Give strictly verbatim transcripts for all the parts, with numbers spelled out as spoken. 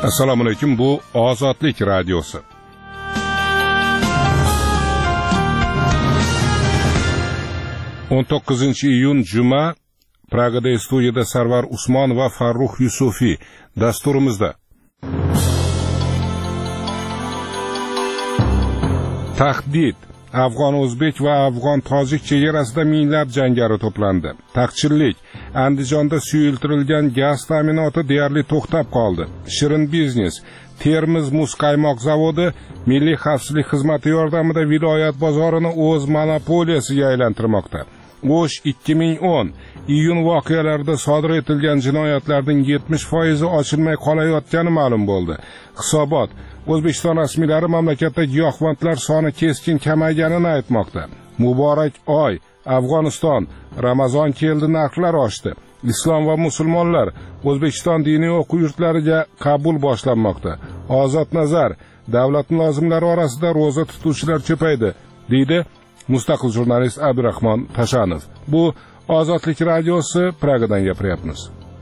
Assalomu alaykum, bu Ozodlik radiosi. o'n to'qqizinchi iyun juma, Pragada studiyada Sarvar Usmon va Farruh Yusufiy dasturimizda. Tahdid. Afg'on o'zbek va afg'on tojik chegarasida minglab jangari to'plandi. Taqchillik. Andijonda suyultirilgan gaz ta'minoti deyarli to'xtab qoldi. Shirin biznes. Termiz muz qaymoq zavodi Milliy xavfsizlik xizmati yordamida viloyat bozorini o'z monopoliyasiga aylantirmoqda. O'sh ikki ming o'n iyun voqealarida sodir etilgan jinoyatlarning yetmish foizi ochilmay qolayotgani ma'lum bo'ldi. Hisobot. O'zbekiston rasmiylari mamlakatda giyohvandlar soni keskin kamayganini aytmoqda. Muborak oy, Afg'oniston, Ramazon keldi, narxlar oshdi. Islom va musulmonlar O'zbekiston diniy o'quv yurtlariga qabul boshlanmoqda. Ozod nazar, davlat mulozimlari orasida ro'za tutuvchilar ko'paydi, deydi mustaqil jurnalist Abdurahmon Tashanov. Bu Ozodlik radiosi, Pragadan gapiryapmiz.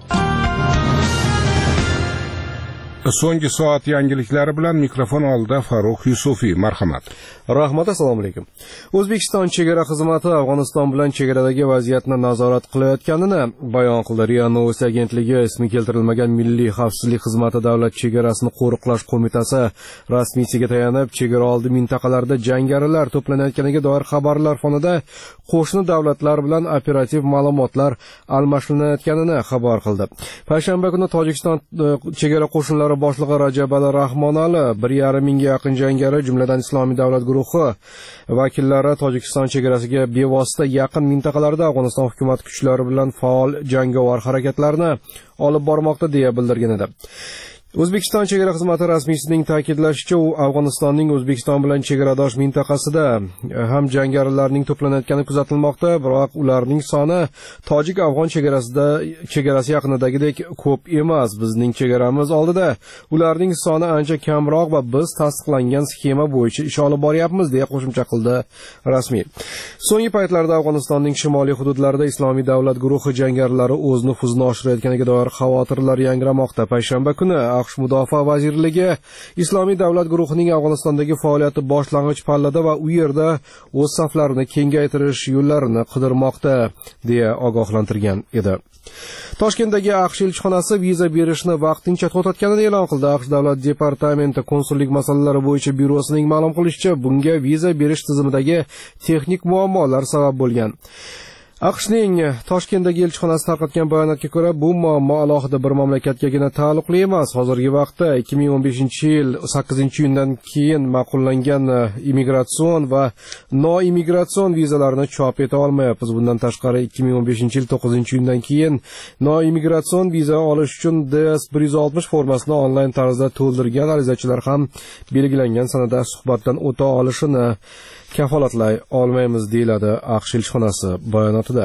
So'nggi soat yangiliklari bilan mikrofon oldida Farruh Yusufiy. Marhamat. Rahmat, assalomu alaykum. O'zbekiston chegara xizmati Afg'oniston bilan chegaradagi vaziyatni nazorat qilayotganini bayon qildi. RIA Novosti agentligi ismi keltirilmagan Milliy xavfsizlik xizmati davlat chegarasini qo'riqlash qo'mitasi rasmiysiga tayanib, chegara oldi mintaqalarda jangarilar to'planayotganiga doir xabarlar fonida qo'shni davlatlar bilan operativ ma'lumotlar almashlanayotganini xabar qildi. Payshanba kuni Tojikiston chegara qo'shinlari boshlig'i Rajabali Rahmonali bir yarim mingga yaqin jangari, jumladan Islomiy davlat guruhi vakillari Tojikiston chegarasiga bevosita yaqin mintaqalarda Afg'oniston hukumat kuchlari bilan faol jangovar harakatlarni olib bormoqda deya bildirgan edi. O'zbekiston chegara xizmati rasmiysining ta'kidlashicha, u Afg'onistonning O'zbekiston bilan chegaradosh mintaqasida ham jangarilarning to'planayotgani kuzatilmoqda, biroq ularning soni tojik-afg'on chegarasida chegarasi yaqinidagidek ko'p emas. Bizning chegaramiz oldida ularning soni ancha kamroq va biz tasdiqlangan sxema bo'yicha ish olib boryapmiz, deya qo'shimcha qildi rasmiy. So'nggi paytlarda Afg'onistonning shimoliy hududlarida Islomiy davlat guruhi jangarilari o'z nufuzini oshirayotganiga doir xavotirlar yangramoqda. Payshanba kuni AQSh Mudofaa vazirligi Islomiy davlat guruhining Afg'onistondagi faoliyati boshlang'ich pallada va u yerda o'z saflarini kengaytirish yo'llarini qidirmoqda, deya ogohlantirgan edi. Toshkentdagi AQSh elchixonasi viza berishni vaqtincha to'xtatganini e'lon qildi. AQSh davlat departamenti konsullik masalalari bo'yicha byurosining ma'lum qilishicha, bunga viza berish tizimidagi texnik muammolar sabab bo'lgan. AQShning Toshkentdagi elchixonasi tarqatgan bayonotga ko'ra, bu muammo alohida bir mamlakatgagina taalluqli emas. Hozirgi vaqtda ikki ming o'n beshinchi yil sakkizinchi iyundan keyin ma'qullangan immigratsion va noimmigratsion vizalarni chop eta olmayapmiz. Bundan tashqari ikki ming o'n beshinchi yil to'qqizinchi iyundan keyin noimmigratsion viza olish uchun D S bir yuz oltmish formasini onlayn tarzda to'ldirgan arizachilar ham belgilangan sanada suhbatdan o'ta olishini kafolatlay olmaymiz, deyiladi AQSh elchixonasi bayonotida.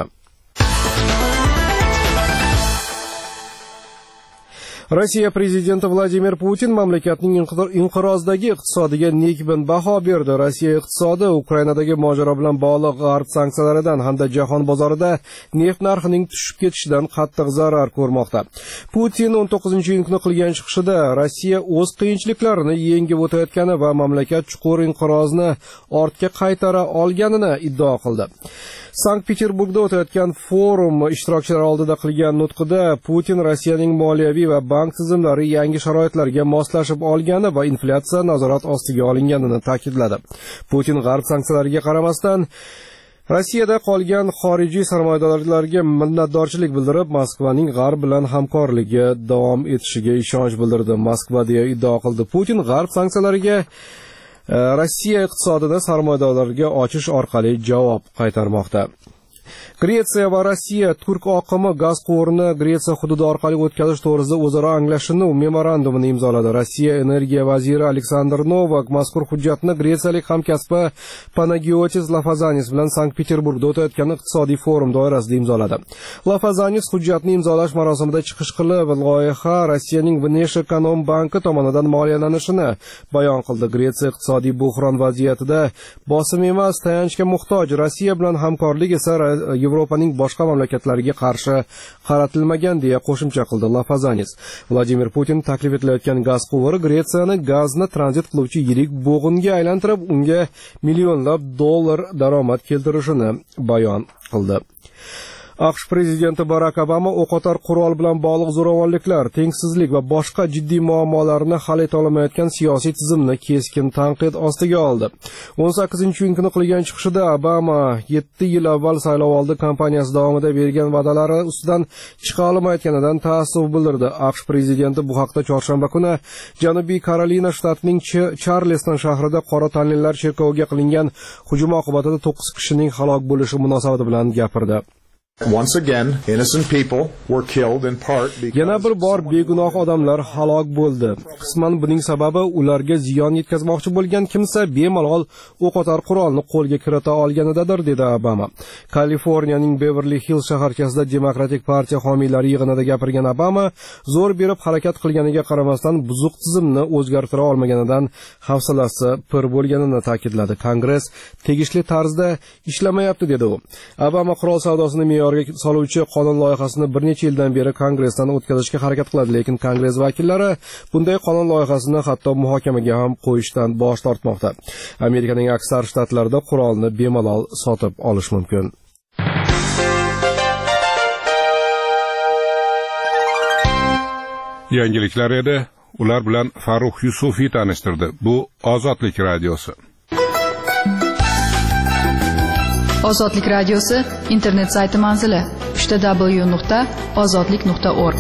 Rossiya prezidenti Vladimir Putin mamlakatning inqirozdagi iqtisodiga nekbin baho berdi. Rossiya iqtisodi Ukrainadagi mojaro bilan bog'liq g'arb sanksiyalaridan hamda jahon bozorida neft narxining tushib ketishidan qattiq zarar ko'rmoqda. Putin o'n to'qqizinchi iyun kuni qilgan chiqishida Rossiya o'z qiyinchiliklarini yengib o'tayotgani va mamlakat chuqur inqirozni ortga qaytara olganini iddao qildi. Sankt-Peterburgda o'tayotgan forum ishtirokchilari oldida qilgan nutqida Putin Rossiyaning moliyaviy va bank tizimlari yangi sharoitlarga moslashib olgani va inflyatsiya nazorat ostiga olinganini ta'kidladi. Putin g'arb sanksiyalariga qaramasdan Rossiyada qolgan xorijiy sarmoyadorlarga minnatdorchilik bildirib, Moskvaning g'arb bilan hamkorligi davom etishiga ishonch bildirdi. Moskva, deya iddao qildi. Putin g'arb sanksiyalariga Rossiya iqtisodini sarmoyadorlarga ochish orqali javob qaytarmoqda. Gretsiya va Rossiya turk oqimi gaz quvurini Gretsiya hududi orqali o'tkazish to'g'risida o'zaro anglashuvni memorandumini imzoladi. Rossiya energiya vaziri Aleksandr Novak mazkur hujjatni gretsiyalik hamkasbi Panagiotis Lafazanis bilan Sankt-Peterburgda o'tayotgan iqtisodiy forum doirasida imzoladi. Lafazanis hujjatni imzolash marosimida chiqish qilib, loyiha Rossiyaning Vneshekonom banki tomonidan moliyalanishini bayon qildi. Gretsiya iqtisodiy buhron vaziyatida bosim emas, tayanchga muhtoj. Rossiya bilan hamkorlik esa Yevropaning boshqa mamlakatlariga qarshi qaratilmagan deya qo'shimcha qildi Lafazanis. Vladimir Putin taklif etilayotgan gaz quvuri Gretsiyani gazni tranzit qiluvchi yirik bo'g'inga aylantirib, unga millionlab dollar daromad keltirishini bayon qildi. AQSh prezidenti Barak Obama o'qotar qurol bilan bog'liq zo'ravonliklar, tengsizlik va boshqa jiddiy muammolarni hal eta olmayotgan siyosiy tizimni keskin tanqid ostiga oldi. o'n sakkizinchi iyun kuni qilgan chiqishida Obama yetti yil avval saylovoldi kampaniyasi davomida bergan va'dalari ustidan chiqa olmayotganidan ta'assuf bildirdi. AQSh prezidenti bu haqda chorshanba kuni Janubiy Karolina shtatining Charleston shahrida qora tanlilar cherkoviga qilingan hujum oqibatida to'qqiz kishining halok bo'lishi munosabati bilan gapirdi. Once again, innocent people were killed in part because Yana bir bor begunoh odamlar halok bo'ldi. Qisman buning sababi ularga ziyon yetkazmoqchi bo'lgan kimsa bemalol o'qotar qurolni qo'lga kirita olganidadir, dedi Obama. Kaliforniyaning Beverly Hills shaharchasida Demokratik partiya homiylari yig'inida gapirgan Obama zo'r berib harakat qilganiga qaramasdan buzuq tizimni o'zgartira olmaganidan hafsalasi pir bo'lganini ta'kidladi. Kongress tegishli tarzda ishlamayapti, dedi u. Obama qurol savdosini soluvchi qonun loyihasini bir necha yildan beri Kongressdan o'tkazishga harakat qiladi, lekin Kongress vakillari bunday qonun loyihasini hatto muhokamaga ham qo'yishdan bosh tortmoqda. Amerikaning aksar shtatlarida qurolni bemalol sotib olish mumkin. Yangiliklar edi, ular bilan Farruh Yusufiy tanishtirdi. Bu Ozodlik radiosi. Ozodlik radiosi internet sayti manzili w w w nuqta ozodlik nuqta org.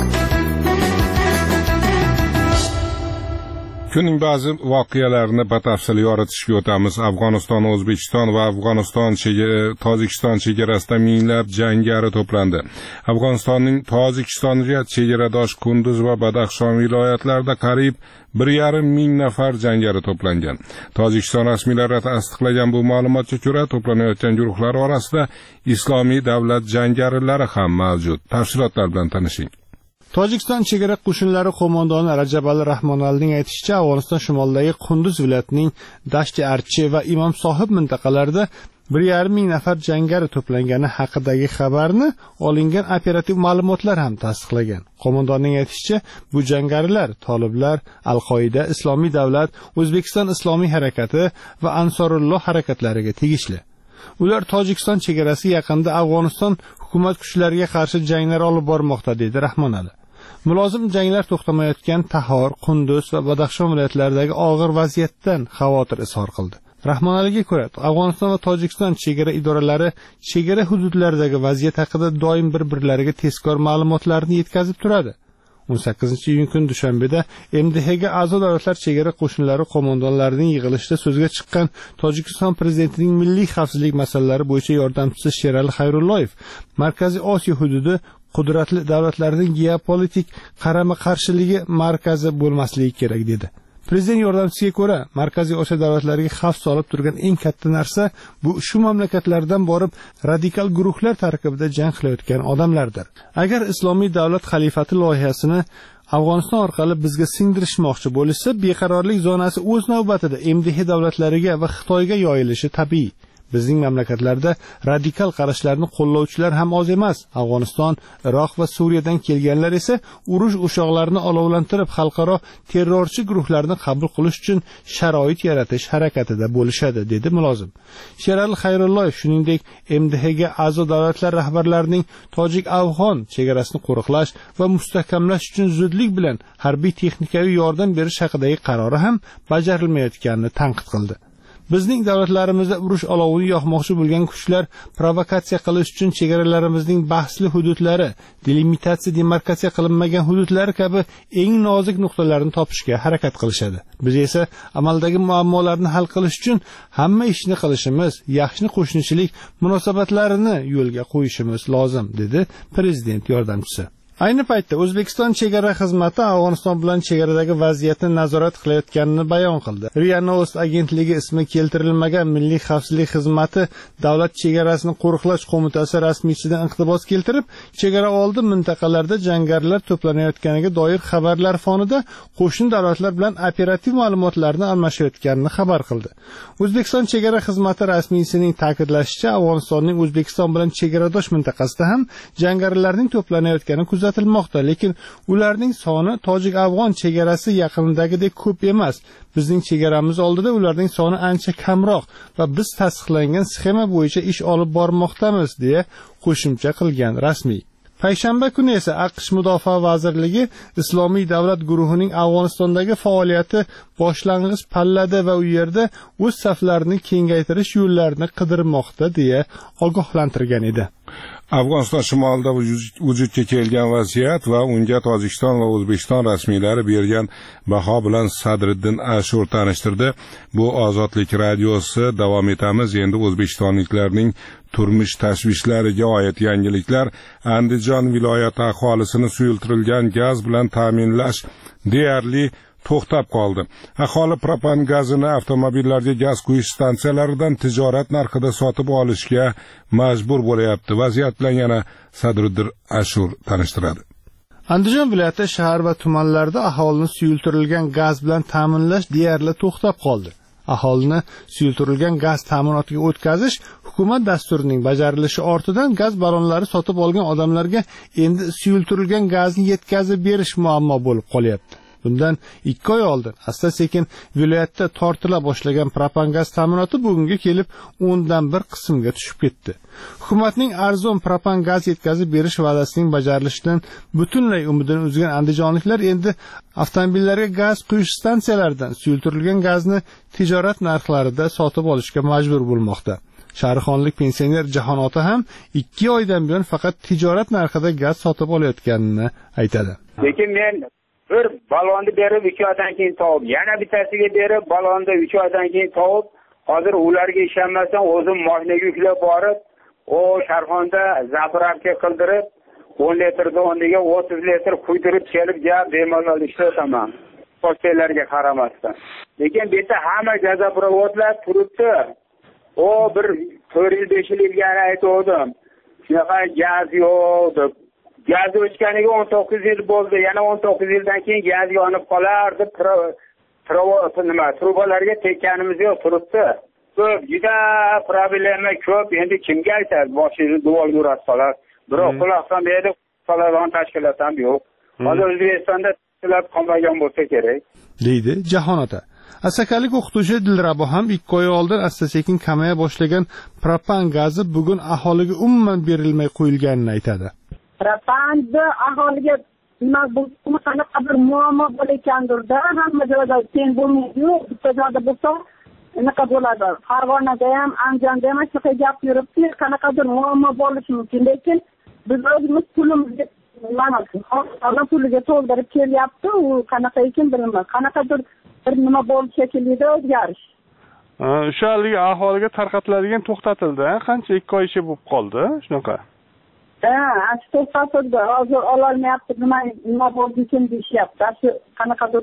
Kunning ba'zi voqealarini batafsil yoritishga o'tamiz. Afg'oniston, O'zbekiston va Afg'oniston Tojikiston chegarasida minglab jangari to'plandi. Afg'onistonning Tojikistonga chegaradosh Kunduz va Badaxshon viloyatlarida qariyb bir yarim ming nafar jangari to'plangan. Tojikiston rasmiylari tasdiqlagan bu ma'lumotga ko'ra, to'planayotgan guruhlar orasida Islomiy davlat jangarilari ham mavjud. Tafsilotlar bilan tanishing. Tojikiston chegara qo'shinlari qo'mondoni Rajab Ali Rahmonalning aytishicha, Afg'oniston shimolidagi Kunduz viloyatining Dashti Archi va Imom Sohib mintaqalarida bir yarim ming nafar jangari to'plangani haqidagi xabarni olingan operativ ma'lumotlar ham tasdiqlagan. Qo'mondonning aytishicha, bu jangarilar Toliblar, Al-Qoida, Islomiy davlat, O'zbekiston islomiy harakati va Ansorulloh harakatlariga tegishli. Ular Tojikiston chegarasi yaqinida Afg'oniston hukumat kuchlariga qarshi janglar olib bormoqda, dedi Rahmonali. Mulozim janglar to'xtamayotgan Tahor, Kunduz va Badaxshon viloyatlaridagi og'ir vaziyatdan xavotir izhor qildi. Rahmonaliga ko'ra, Afg'oniston va Tojikiston chegara idoralari chegara hududlaridagi vaziyat haqida doim bir-birlariga tezkor ma'lumotlarni yetkazib turadi. o'n sakkizinchi iyun kuni Dushanbeda M D H ga a'zo davlatlar chegara qo'shinlari qo'mondonlarining yig'ilishida so'zga chiqqan Tojikiston prezidentining milliy xavfsizlik masalalari bo'yicha yordamchisi Sherali Xayrulloyev Markaziy Osiyo hududi qudratli davlatlarning geopolitik qarama-qarshiligi markazi bo'lmasligi kerak, dedi. Prezident yordamchisiga ko'ra, Markaziy Osiyo davlatlariga xavf solib turgan eng katta narsa bu shu mamlakatlardan borib radikal guruhlar tarkibida jang qilayotgan odamlardir. Agar Islomiy davlat xalifati loyihasini Afg'oniston orqali bizga singdirishmoqchi bo'lsa, beqarorlik zonasi o'z navbatida M D H davlatlariga va Xitoyga yoyilishi tabiiy. Bizning mamlakatlarda radikal qarashlarni qo'llovchilar ham oz emas. Afg'oniston, Iroq va Suriyadan kelganlar esa urush o'shoqlarini olovlantirib, xalqaro terrorchi guruhlarni qabul qilish uchun sharoit yaratish harakatida bo'lishadi, dedi mulozim. Sherali Xayrulloyev shuningdek M D H ga a'zo davlatlar rahbarlarining tojik-afg'on chegarasini qo'riqlash va mustahkamlash uchun zudlik bilan harbiy texnikaviy yordam berish haqidagi qarori ham bajarilmayotganini tanqid qildi. Bizning davlatlarimizda urush olovini yoqmoqchi bo'lgan kuchlar provokatsiya qilish uchun chegaralarimizning bahsli hududlari, delimitatsiya demarkatsiya qilinmagan hududlari kabi eng nozik nuqtalarni topishga harakat qilishadi. Biz esa amaldagi muammolarni hal qilish uchun hamma ishni qilishimiz, yaxshi qo'shnichilik munosabatlarini yo'lga qo'yishimiz lozim, dedi prezident yordamchisi. Ayni paytda O'zbekiston chegara xizmati Afg'oniston bilan chegaradagi vaziyatni nazorat qilayotganini bayon qildi. RIA Novost agentligi ismi keltirilmagan Milliy xavfsizlik xizmati Davlat chegarasini qo'riqlash qo'mitasi rasmiysidan iqtibos keltirib, chegara oldi mintaqalarda jangarilar to'planayotganiga doir xabarlar fonida qo'shni davlatlar bilan operativ ma'lumotlarni almashayotganini xabar qildi. O'zbekiston chegara xizmati rasmiysining ta'kidlashicha, Afg'onistonning O'zbekiston bilan chegaradosh mintaqasida ham jangarilarning to'planayotgani kuzatilmoqda, lekin ularning soni tojik-afg'on chegarasi yaqinidagidek ko'p emas. Bizning chegaramiz oldida ularning soni ancha kamroq va biz tasdiqlangan sxema bo'yicha ish olib bormoqdamiz, deya qo'shimcha qilgan rasmiy. Payshanba kuni esa AQSh Mudofaa vazirligi Islomiy davlat guruhining Afg'onistondagi faoliyati boshlang'ich pallada va u yerda o'z saflarini kengaytirish yo'llarini qidirmoqda, deya ogohlantirgan edi. Afg'oniston shimolida vujudga kelgan vaziyat va unga Tojikiston va O'zbekiston rasmiylari bergan baho bilan Sadriddin Ashur tanishtirdi. Bu Ozodlik radiosi, davom etamiz. Endi o'zbekistonliklarning turmush tashvishlariga oid yangiliklar. Andijon viloyati aholisini suyultirilgan gaz bilan ta'minlash deyarli to'xtab qoldi. Aholi propan gazini avtomobillarga gaz quyish stansiyalaridan tijorat narxida sotib olishga majbur bo'layapti. Vaziyat bilan yana Sadriddin Ashur tanishtiradi. Andijon viloyati shahar va tumanlarda aholini suyultirilgan gaz bilan ta'minlash deyarli to'xtab qoldi. Aholini suyultirilgan gaz ta'minotiga o'tkazish hukumat dasturining bajarilishi ortidan gaz ballonlari sotib olgan odamlarga endi suyultirilgan gazni yetkazib berish muammo bo'lib qolyapti. Bundan ikki oy oldin asta-sekin viloyatda tortila boshlagan propan gaz ta'minoti bugunga kelib o'ndan bir qismga tushib ketdi. Hukumatning arzon propan gaz yetkazib berish va'dasining bajarilishidan butunlay umidini uzgan andijonliklar endi avtomobillarga gaz quyish stansiyalaridan suyultirilgan gazni tijorat narxlarida sotib olishga majbur bo'lmoqda. Shahrixonlik pensioner Jahon ota ham ikki oydan buyon faqat tijorat narxida gaz sotib olayotganini aytadi. Lekin men bir balonni berib uch oydan keyin topib, yana bittasiga berib balonni uch oydan keyin topib, hozir ularga ishonmasam o'zim mashinaga yuklab borib, o Sharxonda zapravka qildirib, o'n litrga o'rniga o'ttiz litr quydirib kelib, ja bemalol ishlataman. Pochtalarga qaramasdan. Lekin bu yerda hamma gazoprovodlar turibdi. O bir to'rt yil besh yil ilgari aytdim. Shunaqa gaz yo'q deb. Gaz o'chganiga o'n to'qqiz yil bo'ldi. Yana o'n to'qqiz yildan keyin gaz yonib qolardi. Provod nima, trubalarga tekkanimiz yo'q turibdi. Ko'p, juda problema ko'p. Endi kimga aytadi? Boshingizni duvalga urib qoladi. Biroq quloqdan berdi, qoladigan tashkilot ham yo'q. Hozir O'zbekistonda tashkilot qolmagan bo'lsa kerak, deydi Jahon ota. Asakalik o'qituvchi Dilrabo ham ikki oy oldin asta-sekin kamaya boshlagan propan gazi bugun aholiga umuman berilmay qo'yilganini aytadi. Propanni aholiga nima bu qanaqa bir muammo bo'layotgandirda, hamma joyda teng bo'lmaydi-yu, bitta joyda bo'lsa unaqa bo'ladi. Farg'onada ham, Andijonda ham shunaqa gap yuribdi, qanaqadir muammo bo'lishi mumkin, lekin biz o'zimiz pulimizga mana shu puliga to'ldirib kelyapti, u qanaqa ekan bilmayman. Qanaqadir bir nima bo'lib shekillida o'zgarish. O'sha haligi aholiga tarqatiladigan to'xtatildi, qancha ikki oy ichi bo'lib qoldi, shunaqa. Ha, aslida to'xtatildi. Hozir ololmayapti, nima nima bo'ldi ekan deyishyapti. Shu qanaqadir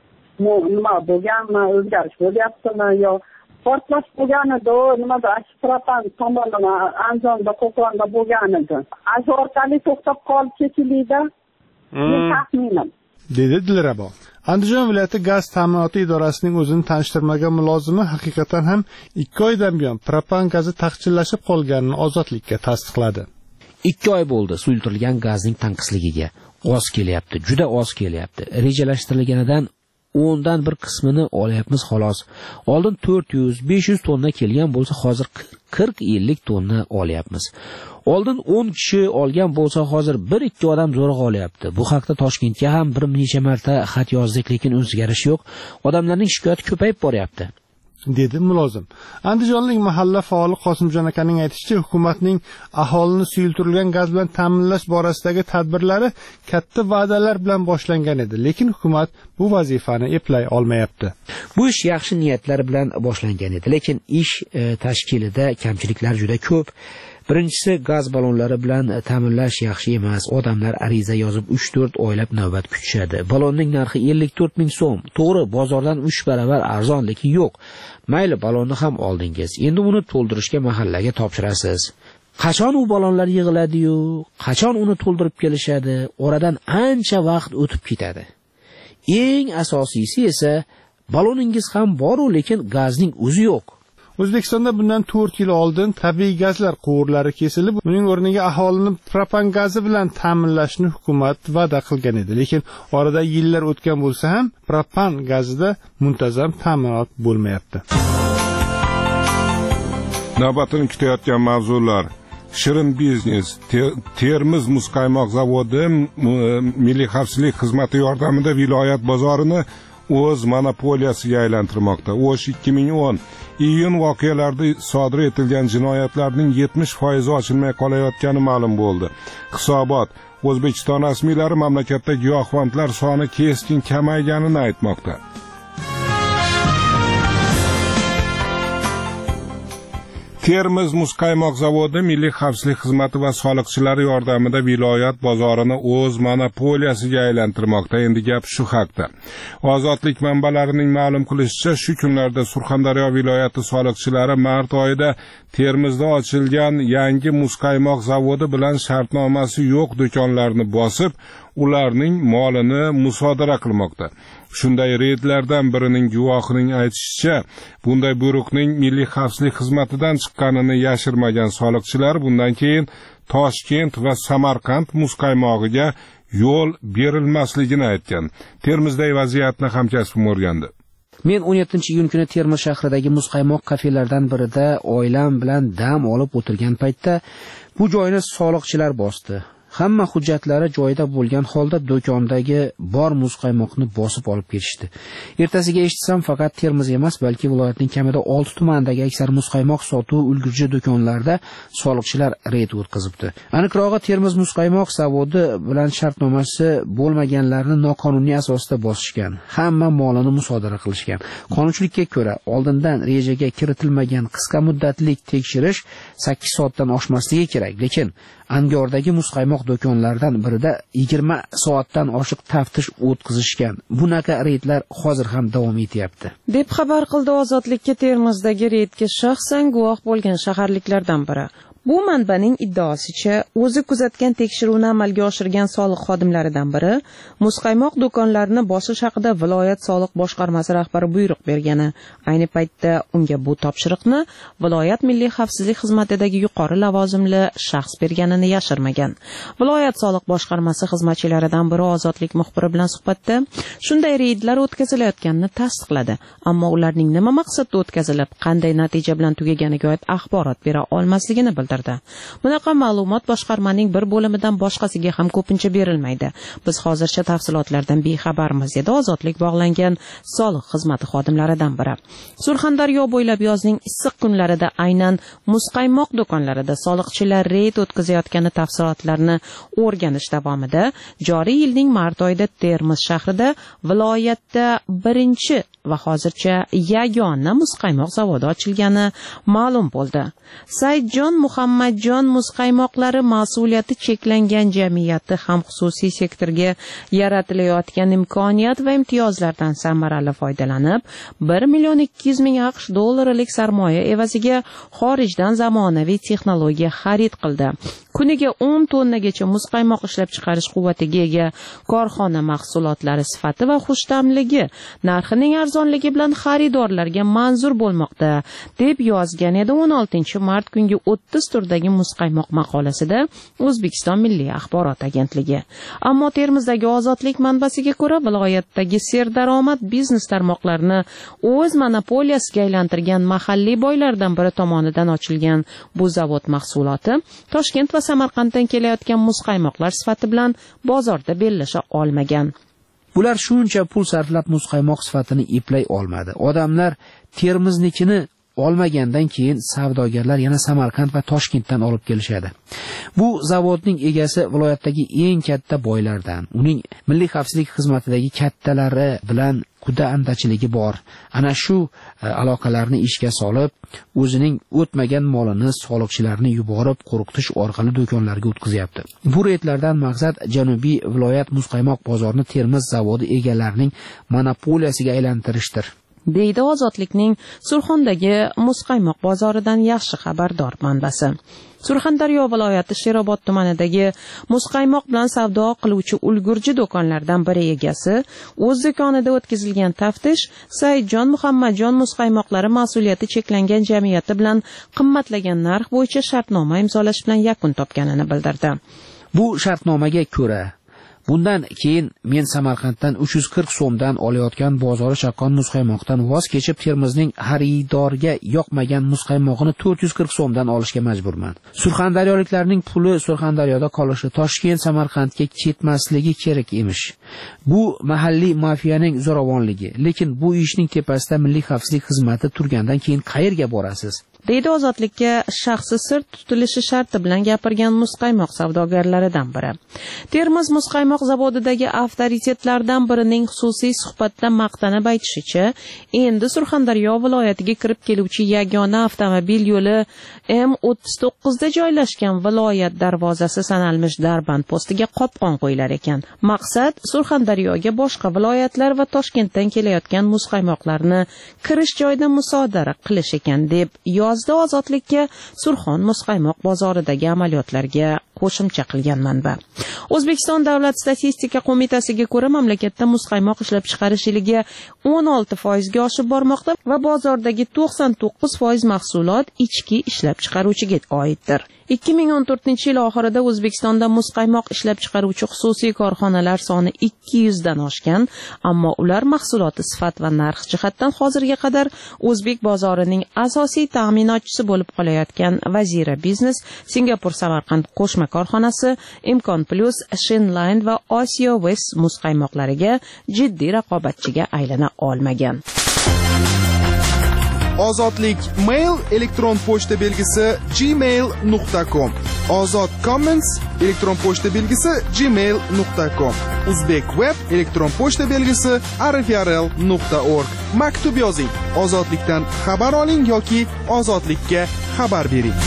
nima bo'lganmi, o'zgarish bo'lyaptimi yo portlash bo'lganida, nimada Ashpropan tomonidan Andijonda, Qo'qonda bo'lgan edi. Shu orqali to'xtab qoldi shekillida. Men taxminim, dedi Dilrabo. Andijon viloyati gaz ta'minoti idorasining o'zini tanishtirmagan mulozimi haqiqatan ham ikki oydan buyon propan gazi taqchillashib qolganini Ozodlikka tasdiqladi. ikki oy bo'ldi suyultirilgan gazning tanqisligiga. Oz kelyapti, juda oz kelyapti. Rejalashtirilganidan o'ndan bir qismini olyapmiz xolos. Oldin to'rt yuz besh yuz tonna kelgan bo'lsa, hozir qirq ellik tonna olyapmiz. Oldin o'n kishi olgan bo'lsa, hozir bir ikki odam zo'rg'a olyapti. Bu haqda Toshkentga ham bir necha marta xat yozdik, lekin o'zgarish yo'q. Odamlarning shikoyati ko'payib boryapti, dedi mulozim. Andijonlik mahalla faoli Qosimjon akaning aytishicha, hukumatning aholini suyultirilgan gaz bilan ta'minlash borasidagi tadbirlari katta va'dalar bilan boshlangan edi, lekin hukumat bu vazifani eplay olmayapti. Bu ish yaxshi niyatlar bilan boshlangan edi, lekin ish e, tashkilida kamchiliklar juda ko'p. Birinchisi, gaz ballonlari bilan ta'minlash yaxshi emas. Odamlar ariza yozib uch to'rt oylab navbat kutishadi. Ballonning narxi ellik to'rt ming so'm. To'g'ri, bozordan uch baravar arzon, lekin yo'q. Mayli, ballonni ham oldingiz. Endi uni to'ldirishga mahallaga topshirasiz. Qachon u ballonlar yig'iladi-yu, qachon uni to'ldirib kelishadi? Oradan ancha vaqt o'tib ketadi. Eng asosiysi esa balloningiz ham bor-u, lekin gazning o'zi yo'q. O'zbekistonda bundan to'rt yil oldin tabiiy gazlar quvurlari kesilib, uning o'rniga aholini propan gazi bilan ta'minlashni hukumat va'da qilgan edi. Lekin orada yillar o'tgan bo'lsa ham propan gazida muntazam ta'minot bo'lmayapti. Navbatini kutayotgan mavzular: Shirin biznes, Termiz muzqaymoq zavodi Milliy xavfsizlik xizmati yordamida viloyat bozorini o'z monopoliyasiga aylantirmoqda. O'sh ikki ming o'n iyun voqealarida sodir etilgan jinoyatlarning yetmish foizi ochilmay qolayotgani ma'lum bo'ldi. Hisobot: O'zbekiston rasmiylari mamlakatda giyohvandlar soni keskin kamayganini aytmoqda. Termiz muzqaymoq zavodi Milliy xavfsizlik xizmati va soliqchilar yordamida viloyat bozorini o'z monopoliyasiga aylantirmoqda. Endi gap shu haqda. Ozodlik manbalarining ma'lum qilishicha, shu kunlarda Surxondaryo viloyati soliqchilari mart oyida Termizda ochilgan yangi muzqaymoq zavodi bilan shartnomasi yo'q do'konlarni bosib, ularning molini musodara qilmoqda. Shunday reydlardan birining guvohining aytishicha, bunday buyruqning Milliy xavfsizlik xizmatidan chiqqanini yashirmagan soliqchilar bundan keyin Toshkent va Samarqand muzqaymog'iga yo'l berilmasligini aytgan. Termizdagi vaziyatni hamkasbim o'rgandi. Men o'n yettinchi iyun kuni Termiz shahridagi muzqaymoq kafelardan birida oilam bilan dam olib o'tirgan paytda bu joyni soliqchilar bosdi. Hamma hujjatlari joyida bo'lgan holda do'kondagi bor muzqaymoqni bosib olib ketishdi. Ertasiga eshitsam, faqat Termiz emas, balki viloyatning kamida olti tumandagi aksar muzqaymoq sotuv ulgurji do'konlarda soliqchilar reyd o'tkazibdi. Aniqrog'i, Termiz muzqaymoq zavodi bilan shartnomasi bo'lmaganlarni noqonuniy asosda bosishgan. Hamma molini musodara qilishgan. Qonunchilikka ko'ra, oldindan rejaga kiritilmagan qisqa muddatli tekshirish sakkiz soatdan oshmasligi kerak, lekin Angordagi muzqaymoq do'konlaridan birida yigirma soatdan oshiq taftish o'tkazishgan. Bunaqa reydlar hozir ham davom etyapti, deb xabar qildi Ozodlikka Termizdagi reydga shaxsan guvoh bo'lgan shaharliklardan biri. Bu manbaning iddaosicha, o'zi kuzatgan tekshiruvni amalga oshirgan soliq xodimlaridan biri muzqaymoq do'konlarini bosish haqida viloyat soliq boshqarmasi rahbari buyruq bergani. Ayni paytda unga bu topshiriqni viloyat Milliy xavfsizlik xizmatidagi yuqori lavozimli shaxs berganini yashirmagan. Viloyat soliq boshqarmasi xizmatchilaridan biri Ozodlik muxbiri bilan suhbatda shunday reydlar o'tkazilayotganini tasdiqladi, ammo ularning nima maqsadda o'tkazilib, qanday natija bilan tugaganiga oid axborot bera olmasligini bildirdi. Bunaqa ma'lumot boshqarmaning bir bo'limidan boshqasiga ham ko'pincha berilmaydi. Biz hozircha tafsilotlardan bexabarmiz, dedi Ozodlik bog'langan soliq xizmati xodimlaridan biri. Surxondaryo bo'ylab yozning issiq kunlarida aynan muzqaymoq do'konlarida soliqchilar reyd o'tkazayotgani tafsilotlarini o'rganish davomida joriy yilning mart oyida Termiz shahrida viloyatda birinchi va hozircha yagona muzqaymoq zavodi ochilgani ma'lum bo'ldi. Saidjon Muhammadjon muzqaymoqlari mas'uliyati cheklangan jamiyati ham xususiy sektorga yaratilayotgan imkoniyat va imtiyozlardan samarali foydalanib, bir million ikki yuz ming AQSh dollarilik sarmoya evaziga xorijdan zamonaviy texnologiya xarid qildi. Kuniga o'n tonnagacha muzqaymoq ishlab chiqarish quvvatiga ega korxona mahsulotlari sifati va xushta'mligi narxining arzonligi bilan xaridorlarga manzur bo'lmoqda, deb yozgan edi o'n oltinchi mart kungi o'ttiz turdagi muzqaymoq maqolasida O'zbekiston Milliy axborot agentligi. Ammo Termizdagi Ozodlik manbasiga ko'ra, viloyatdagi serdaromad biznes tarmoqlarini o'z monopoliyasiga aylantirgan mahalliy boylardan biri tomonidan ochilgan bu zavod mahsuloti Toshkent va Samarqanddan kelayotgan muzqaymoqlar sifati bilan bozorda bellasha olmagan. Bular shuncha pul sarflab muzqaymoq sifatini eplay olmadi. Odamlar Termiznikini olmagandan keyin savdogarlar yana Samarqand va Toshkentdan olib kelishadi. Bu zavodning egasi viloyatdagi eng katta boylardan, uning milliy xavfsizlik xizmatidagi kattalari bilan kuda andachiligi bor. Ana shu e, aloqalarni ishga solib, o'zining o'tmagan molini soliqchilarni yuborib, qo'rqitish orqali do'konlarga o'tkazyapti. Bu reydlardan maqsad Janubiy viloyat muzqaymoq bozorini Termiz zavodi egalarining monopoliyasiga aylantirishdir. deydi Ozodlikning Surxondagi muzqaymoq bozoridan yaxshi xabardor manbasi. Surxondaryo viloyati Sherobod tumanidagi muzqaymoq bilan savdo qiluvchi ulgurji do'konlardan biri egasi o'z do'konida o'tkazilgan taftish Saidjon Muhammadjon muzqaymoqlari mas'uliyati cheklangan jamiyati bilan qimmatlagan narx bo'yicha shartnoma imzolash bilan yakun topganini bildirdi. Bu shartnomaga ko'ra bundan keyin men Samarqanddan uch yuz qirq so'mdan olayotgan bozori chaqqon muzqaymoqdan voz kechib Termizning xaridorga yoqmagan muzqaymoqini to'rt yuz qirq so'mdan olishga majburman. Surxondaryoliklarning puli Surxondaryoda qolishi, Toshkent, Samarqandga ketmasligi kerak emish. Bu mahalliy mafiyaning zo'ravonligi, lekin bu ishning tepasida milliy xavfsizlik xizmati turgandan keyin qayerga borasiz? deydi Ozodlikka shaxsi sir tutilishi sharti bilan gapirgan muzqaymoq savdogarlaridan biri. Termiz muzqaymoq zavodidagi avtoritetlardan birining xususiy suhbatda maqtanib aytishicha, endi Surxondaryo viloyatiga kirib keluvchi yagona avtomobil yo'li M o'ttiz to'qqiz da joylashgan viloyat darvozasi sanalmish Darband postiga qopqon qo'yilar ekan. Maqsad Surxondaryoga boshqa viloyatlar va Toshkentdan kelayotgan muzqaymoqlarni kirish joyida musodara qilish ekan deb yozdi Ozodlikka Surxon muzqaymoq bozoridagi amaliyotlarga qo'shimcha qilgan manba. O'zbekiston Davlat statistika qo'mitasiga ko'ra, mamlakatda muzqaymoq ishlab chiqarish yiliga o'n olti foiz ga oshib bormoqda va bozordagi to'qson to'qqiz foiz mahsulot ichki ishlab chiqaruvchiga oiddir. ikki ming o'n to'rtinchi yil oxirida O'zbekistonda muzqaymoq ishlab chiqaruvchi xususiy korxonalar soni ikki yuz dan oshgan, ammo ular mahsuloti sifat va narx jihatdan hozirga qadar o'zbek bozorining asosiy ta'minotchisi bo'lib qolayotgan Vazira Biznes, Singapur Samarqand qo'shma korxonasi, Imkon Plus, Shinline va Osiyo West muzqaymoqlariga jiddiy raqobatchiga aylana olmagan. Ozodlik mail elektron pochta belgisi gmail nuqta com. Ozod Comments elektron pochta belgisi gmail nuqta com. Uzbek web elektron pochta belgisi arifyarl nuqta org. Maktub yozing. Ozodlikdan xabar oling yoki Ozodlikka xabar bering.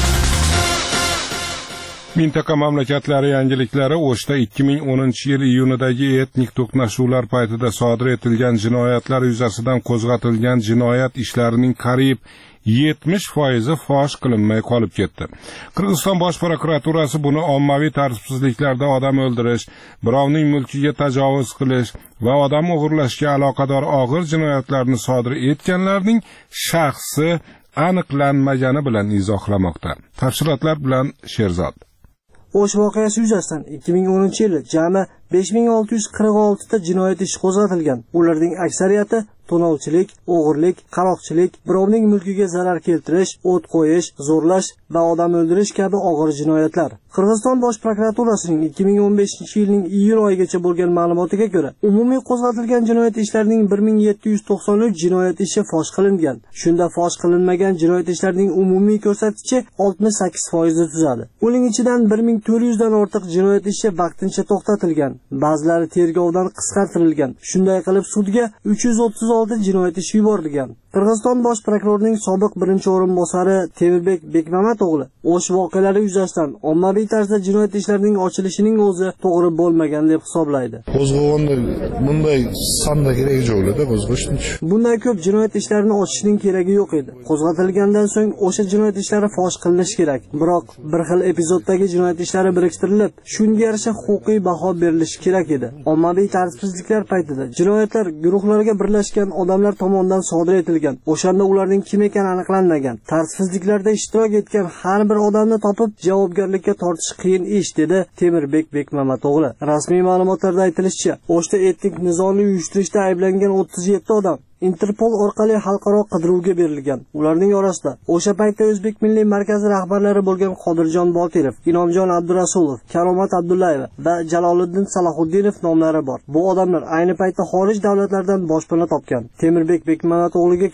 Mintaqa mamlakatlari yangiliklari O'shda ikki ming o'ninchi yil iyunidagi etnik to'qnashuvlar paytida sodir etilgan jinoyatlar yuzasidan qo'zg'atilgan jinoyat ishlarining qariyb yetmish foizi fosh qilinmay qolib ketdi. Qirg'iziston bosh prokuraturasi buni ommaviy tartibsizliklarda odam o'ldirish, birovning mulkiga tajovuz qilish va odam o'g'irlashga aloqador og'ir jinoyatlarni sodir etganlarning shaxsi aniqlanmagani bilan izohlamoqda. Tafsilotlar bilan Sherzod. O'sh voqeasi yuzasidan ikki ming o'ninchi yili jami besh ming olti yuz qirq olti ta jinoyat ishi qo'zg'atilgan. Ularning aksariyati tonovchilik, o'g'irlik, qaroqchilik, birovning mulkiga zarar keltirish, o't qo'yish, zo'rlash va odam o'ldirish kabi og'ir jinoyatlar. Qirg'iziston bosh prokuraturasining ikki ming o'n beshinchi yilning iyun oyigacha bo'lgan ma'lumotiga ko'ra, umumiy qo'zg'atilgan jinoyat ishlarining bir ming yetti yuz to'qson uch jinoyat ishi fosh qilingan. Shunda fosh qilinmagan jinoyat ishlarining umumiy ko'rsatkichi oltmish sakkiz foiz ni tuzadi. Uning ichidan bir ming to'rt yuz dan ortiq jinoyat ishi vaqtincha to'xtatilgan, ba'zilari tergovdan qisqartirilgan. Shunday qilib sudga uch yuz o'ttiz olti jinoyat ishi yuborilgan. Qirg'iziston bosh prokurorining sobiq birinchi o'rinbosari Temirbek Bekmamatog'li O'sh voqealari yuzasidan ommaviy tarzda jinoyat ishlarining ochilishining o'zi to'g'ri bo'lmagan deb hisoblaydi. Qo'zg'olonda bunday sonda keragi yo'q-da, qo'zg'ashning. Bunday ko'p jinoyat ishlarini ochishning keragi yo'q edi. Qo'zg'atilgandan so'ng o'sha jinoyat ishlari fosh qilinishi kerak. Biroq bir xil epizoddagi jinoyat ishlari biriktirilib, shunga yarasha huquqiy baho berilishi kerak edi. Ommaviy tartibsizliklar paytida jinoyatlar guruhlarga birlashgan odamlar tomonidan sodir etilgan. O'shanda ularning kim ekani aniqlanmagan. Tartibsizliklarda ishtirok etgan har bir odamni topib javobgarlikka tortish qiyin ish, dedi Temirbek Bekmamatog'li. Rasmiy ma'lumotlarda aytilishicha, O'shda etnik nizoni uyushtirishda ayblangan o'ttiz yetti odam Interpol orqali xalqaro qidiruvga berilgan. Ularning orasida o'sha paytda O'zbek Milliy markazi rahbarlari bo'lgan Qodirjon Botirov, Inomjon Abdurasulov, Karomat Abdullayeva va Jaloliddin Salahuddinov nomlari bor. Bu odamlar ayni paytda xorij davlatlardan boshpana topgan. Temirbek Bekmamatog'liga ko'ra,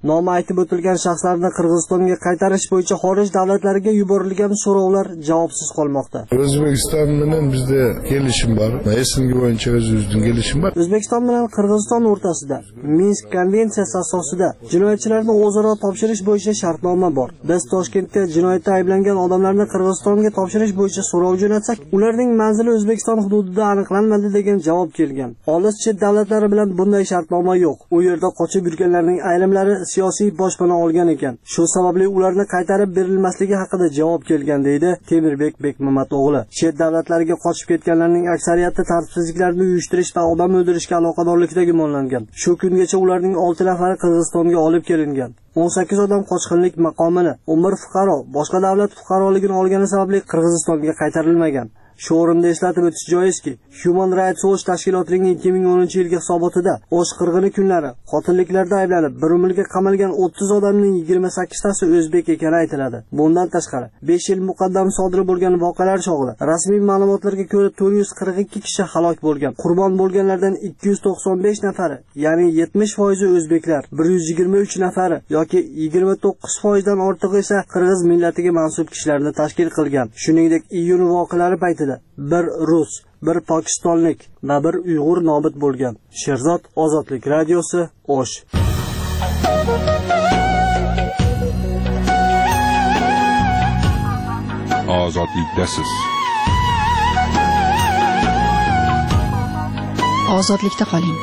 Nomi aytib o'tilgan shaxslarni Qirg'izistonga qaytarish bo'yicha xorij davlatlariga yuborilgan so'rovlar javobsiz qolmoqda. O'zbekiston bilan bizda kelishim bor. Esimga bo'yicha o'zimizning kelishim bor. O'zbekiston bilan Qirg'iziston o'rtasida Minsk konvensiyasi asosida jinoyatchilarni o'zaro topshirish bo'yicha shartnoma bor. Biz Toshkentda jinoyatda ayblangan odamlarni Qirg'izistonga topshirish bo'yicha so'rov jo'natsak, ularning manzili O'zbekiston hududida aniqlanmadi degan javob kelgan. Olis chet davlatlari bilan bunday shartnoma yo'q. U yerda qochib yurganlarning ayrimlari siyosiy boshpana olgan ekan. Shu sababli ularni qaytarib berilmasligi haqida javob kelgan deydi Temirbek Bekmamatovg'li. Chet davlatlariga qochib ketganlarning aksariyati tartibsizliklarni uyushtirish va odam o'ldirishga aloqadorlikda gumonlangan. Shu kungacha ularning olti nafari Qirg'izistonga olib kelingan. o'n sakkiz odam qochqinlik maqomini, o'n bir fuqaro boshqa davlat fuqaroligini olgani sababli Qirg'izistonga qaytarilmagan. Shu o'rinda eslatib o'tish joizki, Human Rights Watch tashkilotining ikki ming o'ninchi yilgi hisobotida O'sh qirg'ini kunlari qotilliklarda ayblanib bir umrga qamalgan o'ttiz odamning yigirma sakkiztasi o'zbek ekani aytiladi. Bundan tashqari, besh yil muqaddam sodir bo'lgan voqealar chog'ida rasmiy ma'lumotlarga ko'ra to'rt yuz qirq ikki kishi halok bo'lgan. Qurbon bo'lganlardan ikki yuz to'qson besh nafari, ya'ni yetmish foizi o'zbeklar, bir yuz yigirma uch nafari yoki yigirma to'qqiz foizdan ortig'i esa qirg'iz millatiga mansub kishilarni tashkil qilgan. Shuningdek, iyun voqealari paytida bir rus, bir pokistonlik va bir uyg'ur nobud bo'lgan. Sherzod, Ozodlik radiosi, O'sh. Ozodlikdasiz. Ozodlikda qoling.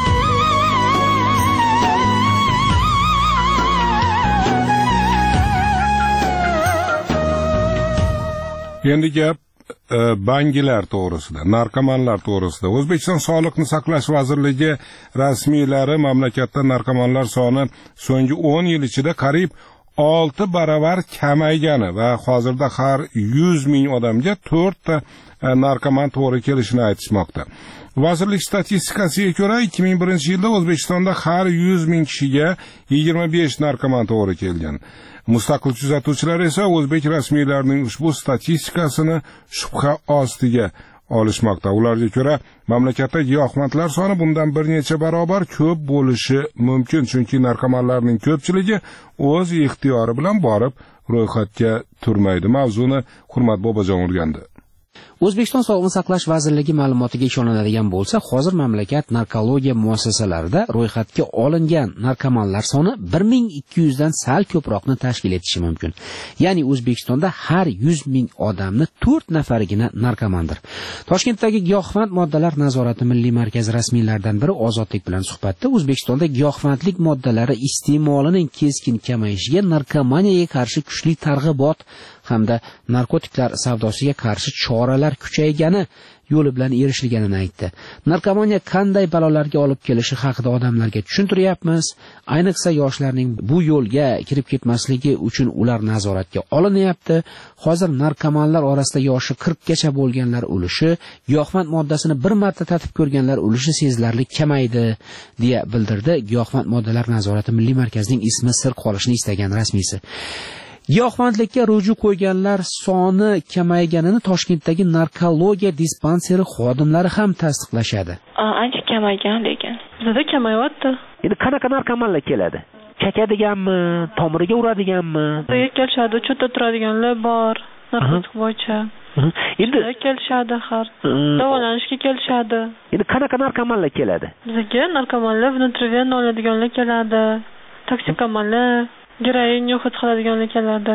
Endi gap bangilar to'g'risida, narkomanlar to'g'risida. O'zbekiston Sog'liqni saqlash vazirligi rasmiylari mamlakatda narkomanlar soni so'nggi o'n yil ichida qariyb olti baravar kamaygani va hozirda har yuz ming odamga to'rtta narkoman to'g'ri kelishini aytishmoqda. Vazirlik statistikasiga ko'ra ikki ming birinchi yilda O'zbekistonda har yuz ming kishiga yigirma besh narkoman to'g'ri kelgan. Mustaqil kuzatuvchilar esa o'zbek rasmiylarining ushbu statistikasini shubha ostiga olishmoqda. Ularga ko'ra, mamlakatda giyohvandlar soni bundan bir necha barobar ko'p bo'lishi mumkin, chunki narkomanlarning ko'pchiligi o'z ixtiyori bilan borib ro'yxatga turmaydi. Mavzuni Hurmat Bobojon o'rgandi. O'zbekiston Sog'liqni saqlash vazirligi ma'lumotiga ishoniladigan bo'lsa, hozir mamlakat narkologiya muassasalarida ro'yxatga olingan narkomanlar soni bir ming ikki yuz dan sal ko'proqni tashkil etishi mumkin. Ya'ni O'zbekistonda har yuz ming odamni to'rt nafarigina narkomandir. Toshkentdagi giyohvand moddalar nazorati milliy markazi rasmiylaridan biri Ozodlik bilan suhbatda O'zbekistonda giyohvandlik moddalari iste'molining keskin kamayishiga, narkomaniyaga qarshi kuchli targ'ibot hamda narkotiklar savdosiga qarshi choralar kuchaygani yo'li bilan erishilganini aytdi. Narkomaniya qanday balolarga olib kelishi haqida odamlarga tushuntiryapmiz. Ayniqsa yoshlarning bu yo'lga kirib ketmasligi uchun ular nazoratga olinyapti. Hozir narkomanlar orasida yoshi qirq gacha bo'lganlar ulushi, giyohvand moddasini bir marta tatib ko'rganlar ulushi sezilarli kamaydi, deya bildirdi Giyohvand moddalar nazorati milliy markazining ismi sir qolishini istagan rasmiysi. Giyohvandlikka ruju qo'yganlar soni kamayganini Toshkentdagi narkologiya dispanseri xodimlari ham tasdiqlashadi. Ancha kamaygan lekin. Bizda kamayyapti. Endi qanaqa narkomanlar keladi? Chakadiganmi, tomiriga uradiganmi? Bizga kelishadi, cho'ta turadiganlar bor, narkotik bo'yicha. Endi kelishadi har. Davolanishga kelishadi. Endi qanaqa narkomanlar keladi? Bizga narkomanlar внутривенно oladiganlar keladi. Toksikomanlar Girayin yo'qot qiladiganlar keladi.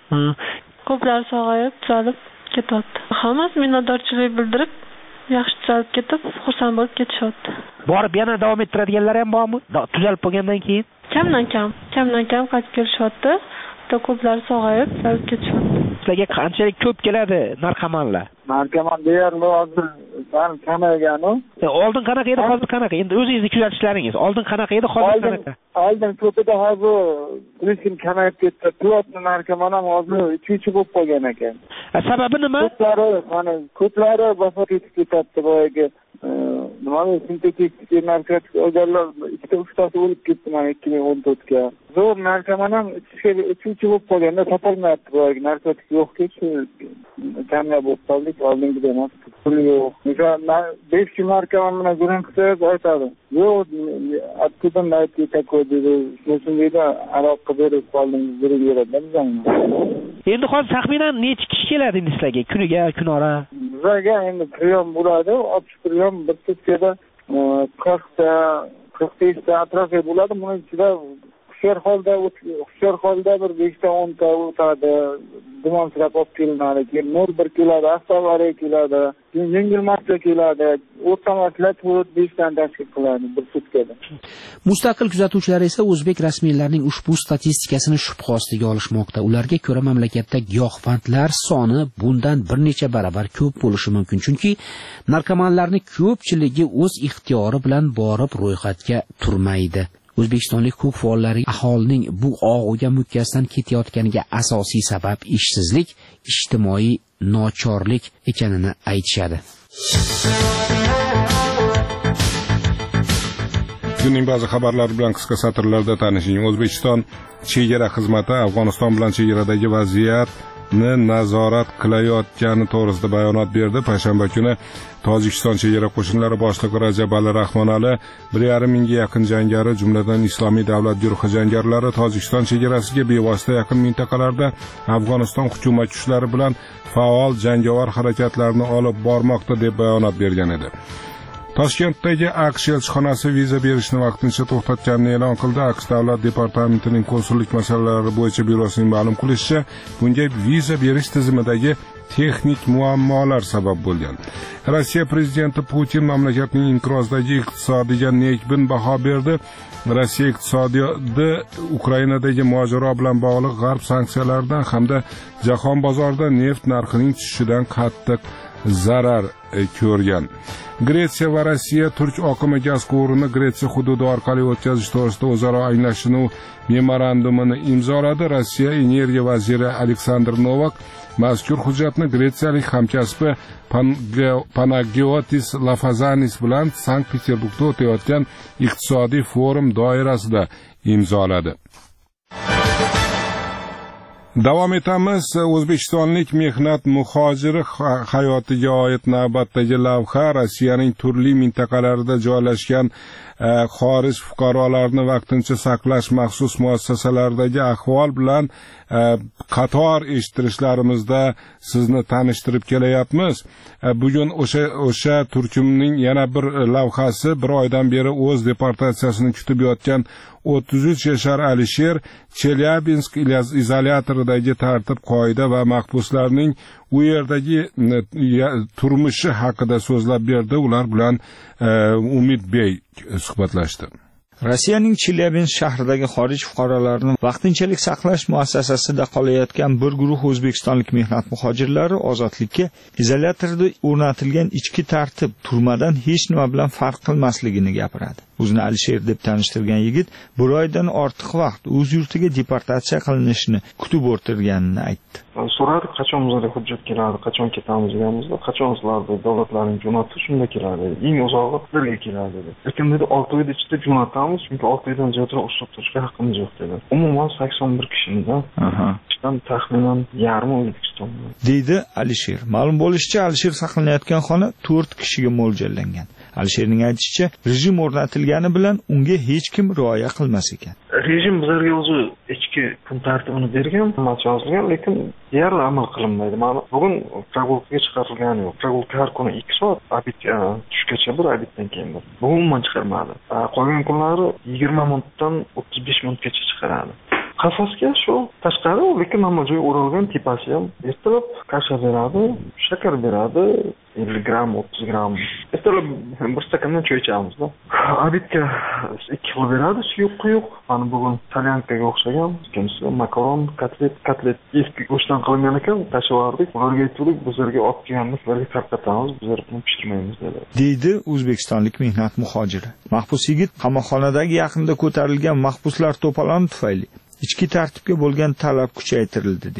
Ko'plar sog'ayib, tuzalib ketyapti. Hammasi minnatdorchilik bildirib, yaxshi tuzalib ketib, xursand bo'lib ketishyapti. Borib yana davom ettiradiganlar ham bormi? Tuzalib bo'lgandan keyin? Kamdan kam, kamdan kam qaytib kelishyapti. Ko'plar sog'ayib, tuzalib ketishyapti. Sizlarga qanchalik ko'p keladi narkomanlar? Narkoman deyarli hozir sal kamayganu. Oldin qanaqa edi, hozir qanaqa? Endi o'zingizni kuzatishlaringiz. Oldin qanaqa edi, hozir qanaqa? Oldin ko'pida hozir keskin kamayib ketdi. To'rt narkoman ham hozir uch bo'lib qolgan ekan. Sababi nima? Ko'plari, mana ko'plari vafot etib ketdi boyagi nimani sintetik narkotik olganlar ikkita uchtasi o'lib ketdi mana ikki ming o'n to'rtga. Zo'r narkoman ham ichuvchi bo'lib qolganda topolmayapti, boyagi narkotik yo'q-ku, shu kamyob bo'lib qoldik, oldingida emas. Puli yo'q. Misol besh kun narkoman bilan guruh qilsak aytadi. Yo'q, откуда найти такой dedi. Shunday deydi, aroqqa berib qoldingiz, berib beradi bizga. Endi hozir taxminan necha kishi keladi endi sizlarga kuniga, kunora? Bizga endi priyom bo'ladi, oltmish priyom bir sutkada qirqta, qirq beshta atrofida bo'ladi. Buning ichida hushyor holda, hushyor holda bir beshta o'nta o'tadi. Dimonsirab olib kelinadi. Keyin nur bir keladi, avtoavariya keladi, yengil mashina keladi. O'rtamaslar to'rt besh dan tashkil qiladi bir sutkada. Mustaqil kuzatuvchilar esa o'zbek rasmiylarining ushbu statistikasini shubha ostiga olishmoqda. Ularga ko'ra mamlakatda giyohvandlar soni bundan bir necha barobar ko'p bo'lishi mumkin, chunki narkomanlarning ko'pchiligi o'z ixtiyori bilan borib ro'yxatga turmaydi. O'zbekistonlik huquq faollari aholining bu og'uga mukkasidan ketayotganiga asosiy sabab ishsizlik, ijtimoiy nochorlik ekanini aytishadi. Kunning ba'zi xabarlari bilan qisqa satrlarda tanishing. O'zbekiston chegara xizmati Afg'oniston bilan chegaradagi vaziyatni nazorat qilayotgani to'g'risida bayonot berdi. Payshanba kuni Tojikiston chegara qo'shinlari boshlig'i Rajab Ali Rahmonali bir yarim mingga yaqin jangari, jumladan Islomiy davlat guruhi jangarilari Tojikiston chegarasiga bevosita yaqin mintaqalarda Afg'oniston hukumat kuchlari bilan faol jangovar harakatlarni olib bormoqda deb bayonot bergan edi. Toshkentdagi AQSh elchixonasi viza berishni vaqtincha to'xtatganini e'lon qildi. AQSh davlat departamentining konsullik masalalari bo'yicha byurosining ma'lum qilishicha, bunga viza berish tizimidagi texnik muammolar sabab bo'lgan. Rossiya prezidenti Putin mamlakatning inqirozdagi iqtisodiga nekbin baho berdi. Rossiya iqtisodiyoti Ukrainadagi mojaro bilan bog'liq g'arb sanksiyalaridan hamda jahon bozorida neft narxining tushishidan qattiq zarar ko'rgan. Gretsiya va Rossiya turk oqimi gaz quvurini Gretsiya hududi orqali o'tkazish to'g'risida o'zaro anglashuv memorandumini imzoladi. Rossiya energiya vaziri Aleksandr Novak mazkur hujjatni gretsiyalik hamkasbi Panagiotis Lafazanis bilan Sankt-Peterburgda o'tayotgan iqtisodiy forum doirasida imzoladi. Davom etamiz. O'zbekistonlik mehnat muhojiri hayotiga oid navbatdagi lavha Rossiyaning turli mintaqalarida joylashgan xorij fuqarolarini vaqtincha saqlash maxsus muassasalaridagi ahvol bilan qator eshittirishlarimizda sizni tanishtirib kelayapmiz. Bugun o'sha o'sha turkumning yana bir lavhasi bir oydan beri o'z deportatsiyasini kutib yotgan o'ttiz uch yashar Alisher Chelyabinsk izolyatoridagi tartib qoida va mahbuslarning u yerdagi turmushi haqida so'zlab berdi. Ular bilan Umid Bey suhbatlashdi. Rossiyaning Chelyabinsk shahridagi xorij fuqarolarini vaqtinchalik saqlash muassasasida qolayotgan bir guruh o'zbekistonlik mehnat muhojirlari ozodlikka izolyatorda o'rnatilgan ichki tartib turmadan hech nima bilan farq qilmasligini gapiradi. O'zini Alisher deb tanishtirgan yigit bir oydan ortiq vaqt o'z yurtiga deportatsiya qilinishini kutib o'tirganini aytdi. So'radik, qachon bizga hujjat keladi, qachon ketamiz deganimizda, qachon sizlarni davlatlaring jo'natdi, shunda keladi. Eng uzog'i birga keladi dedi. Lekin dedi olti oyda ichida jo'natamiz, chunki olti oydan ziyodroq ushlab turishga haqqimiz yo'q dedi. Umuman sakson bir kishimidan, ichdan taxminan yarmi O'zbekistonda. Deydi Alisher. Ma'lum bo'lishicha, Alisher saqlanayotgan xona to'rt kishiga mo'ljallangan. Alisherning aytishicha, rejim o'rnatilgani bilan unga hech kim rioya qilmas ekan. Rejim bizlarga o'zi ichki kun tartibini bergan, amalga yozilgan, lekin deyarli amal qilinmaydi. Mana bugun прогулkaga chiqarilgani yo'q. Прогулка har kuni ikki soat, obed tushgacha bir, obeddan keyin bir. Bugun umuman chiqarmadi. Qolgan kunlari yigirma minutdan o'ttiz besh minutgacha chiqaradi. Qafasga shu tashqari, lekin hamma joy o'ralgan, tepasi ham ertalab kasha beradi, shakar beradi, ellik gramm, o'ttiz gramm. Ertalab bir stakandan choy ichamiz-da. Obedga ikki xil beradi, suyuq quyuq. Mana bugun salyankaga o'xshagan, ikkinchisi makaron, kotlet, kotlet eski go'shtdan qilingan ekan, tashlavardik. Ularga aytdik, bizlarga olib kelganmiz, sizlarga tarqatamiz, bizlar buni pishirmaymiz dedi. Deydi o'zbekistonlik mehnat muhojiri. Mahbus yigit qamoqxonadagi yaqinda ko'tarilgan mahbuslar to'poloni tufayli ichki tartibga bo'lgan talab kuchaytirildi deydi.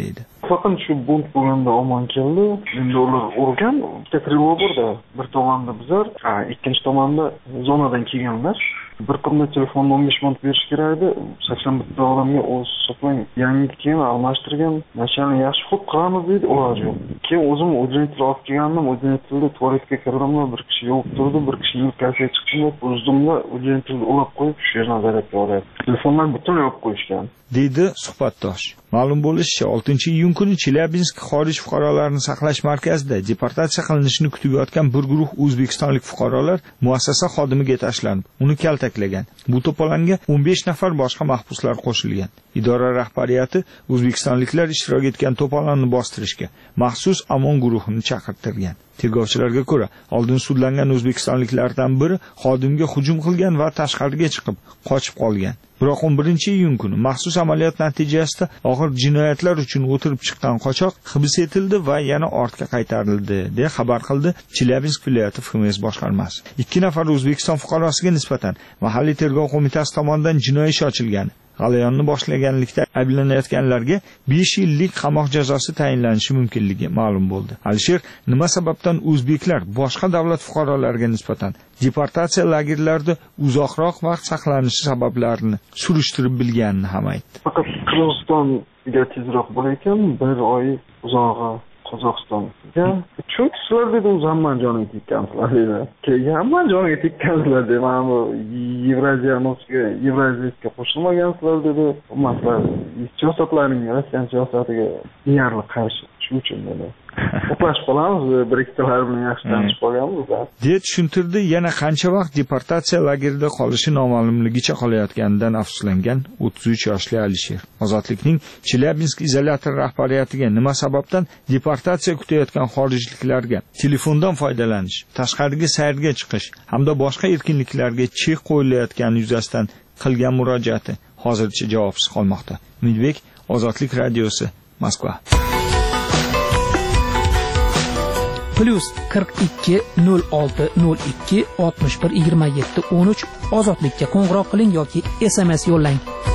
muvaffaqan shu bunt bo'lganda omon keldi. Endi ular urgan, bitta trevor borda. Bir tomonda bizlar, ikkinchi tomonda zonadan kelganlar. Bir qimmat telefondan o'n besh ming berish kerak edi. sakson bitta odamga o'z soplang yangi kiyim almashtirgan. Mashina yaxshi xud qilamiz dedi, ular yo'q. Keyin o'zim o'zimni olib kelgandim, o'zimni tualetga kirdim, bir kishi yo'q turdi, bir kishi yelkasiga chiqdi, o'zimda o'zimni ulab qo'yib shu yerdan zaryadga olyapti. Telefonlar butunlay olib qo'yishgan. Deydi suhbatdosh. Ma'lum bo'lishicha, oltinchi iyun kuni Chelyabinsk xorij fuqarolarini saqlash markazida deportatsiya qilinishini kutib yotgan bir guruh o'zbekistonlik fuqarolar muassasa xodimiga tashlanib, uni kaltaklagan. Bu to'polonga o'n besh nafar boshqa mahbuslar qo'shilgan. Idora rahbariyati o'zbekistonliklar ishtirok etgan to'polonni bostirishga maxsus Amon guruhini chaqirtirgan. Tergovchilarga ko'ra, oldin sudlangan o'zbekistonliklardan biri xodimga hujum qilgan va tashqariga chiqib, qochib qolgan. Biroq o'n birinchi iyun kuni maxsus amaliyot natijasida og'ir jinoyatlar uchun o'tirib chiqqan qochoq hibs etildi va yana ortga qaytarildi, deya xabar qildi Chelyabinsk viloyati F M S boshqarmasi. Ikki nafar O'zbekiston fuqarosiga nisbatan mahalliy tergov qo'mitasi tomonidan jinoiy ish ochilgan. G'alayonni boshlaganlikda ayblanayotganlarga besh yillik qamoq jazosi tayinlanishi mumkinligi ma'lum bo'ldi. Alisher nima sababdan o'zbeklar boshqa davlat fuqarolariga nisbatan deportatsiya lagerlarida uzoqroq vaqt saqlanishi sabablarini surishtirib bilganini ham aytdi. Faqat Qirg'izistonga tezroq bo'larkan, bir oy uzog'i Qozog'istonga. Chunki sizlar dedi o'z hamma joniga tekkansizlar dedi. Keyin hamma joniga tekkansizlar dedi. Mana bu Yevroziyaga, Yevroziyga qo'shilmagansizlar dedi. Maslar siyosatlarning Rossiya siyosatiga deyarli qarshi. Shu uchun dedi. To'plashib qolamiz, bir ikkitalar bilan yaxshi tanishib qolganmiz. Deya tushuntirdi, yana qancha vaqt deportatsiya lagerida qolishi noma'lumligicha qolayotganidan afsuslangan o'ttiz uch yoshli Alisher. Ozodlikning Chelyabinsk izolyatori rahbariyatiga nima sababdan deportatsiya kutayotgan xorijliklarga telefondan foydalanish, tashqariga sayrga chiqish hamda boshqa erkinliklarga chek qo'yilayotgani yuzasidan qilgan murojaati hozircha javobsiz qolmoqda. Umidbek, Ozodlik radiosi, Moskva. Plus qirq ikki nol olti nol ikki oltmish bir yigirma yetti o'n uch Ozodlikka qo'ng'iroq qiling yoki S M S yo'llang.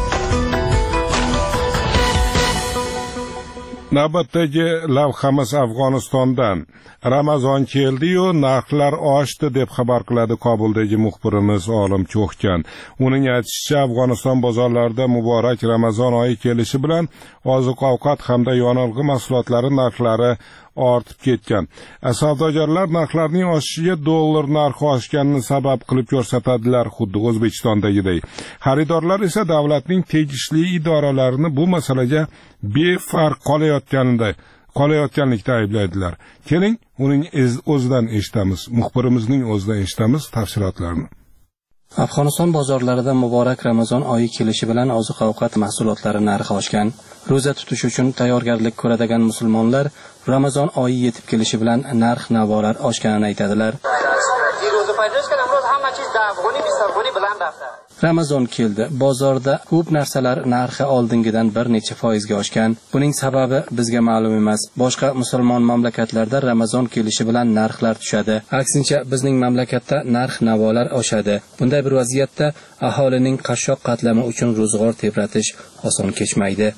Navbatdagi lavhamiz Afg'onistondan. Ramazon keldi-yu, narxlar oshdi deb xabar qiladi Kobuldagi muxbirimiz Olim Cho'xkan. Uning aytishicha, Afg'oniston bozorlarida muborak Ramazon oyi kelishi bilan oziq-ovqat hamda yonilg'i mahsulotlari narxlari ortib ketgan. Savdogarlar narxlarning oshishiga dollar narxi oshganini sabab qilib ko'rsatadilar, xuddi O'zbekistondagidek. Xaridorlar esa davlatning tegishli idoralarini bu masalaga befarq qolayotganida qolayotganlikda ayblaydilar. Keling, uning o'zidan eshitamiz, muxbirimizning o'zidan eshitamiz tafsilotlarni. Afg'oniston bozorlarida muborak Ramazon oyi kelishi bilan oziq-ovqat mahsulotlari narxi oshgan. Ro'za tutish uchun tayyorgarlik ko'radigan musulmonlar Ramazon oyi yetib kelishi bilan narx-navolar oshganini aytadilar. Ramazon keldi. Bozorda ko'p narsalar narxi oldingidan bir necha foizga oshgan. Buning sababi bizga ma'lum emas. Boshqa musulmon mamlakatlarda Ramazon kelishi bilan narxlar tushadi. Aksincha, bizning mamlakatda narx-navolar oshadi. Bunday bir vaziyatda aholining qashshoq qatlami uchun ro'zg'or tebratish oson kechmaydi.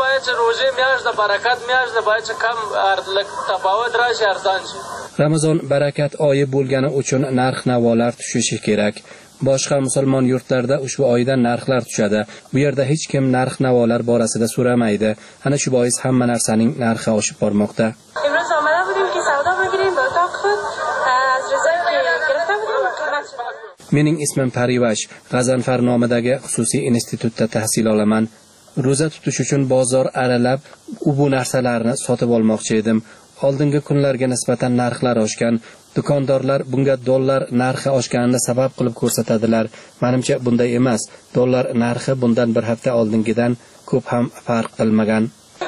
Ramazon barakat oyi bo'lgani uchun narx-navolar tushishi kerak. Boshqa musulmon yurtlarda ushbu oydan narxlar tushadi. Bu yerda hech kim narx-navolar borasida so'ramaydi. Ana shu bois hamma narsaning narxi oshib bormoqda. Imroz omada budim ki savdo qilib, o'rtoq qilib, az rizq gرفتم budim qimmat. Mening ismim Parivash. G'azanfar nomidagi xususiy institutda tahsil olaman. Ro'za tutish uchun bozor aralab, u bu narsalarni sotib olmoqchi edim. Oldingi kunlarga nisbatan narxlar oshgan. Do'kondorlar bunga dollar narxi oshganini sabab qilib ko'rsatadilar. Menimcha bunday emas. Dollar narxi bundan bir hafta oldingidan ko'p ham farq qilmagan.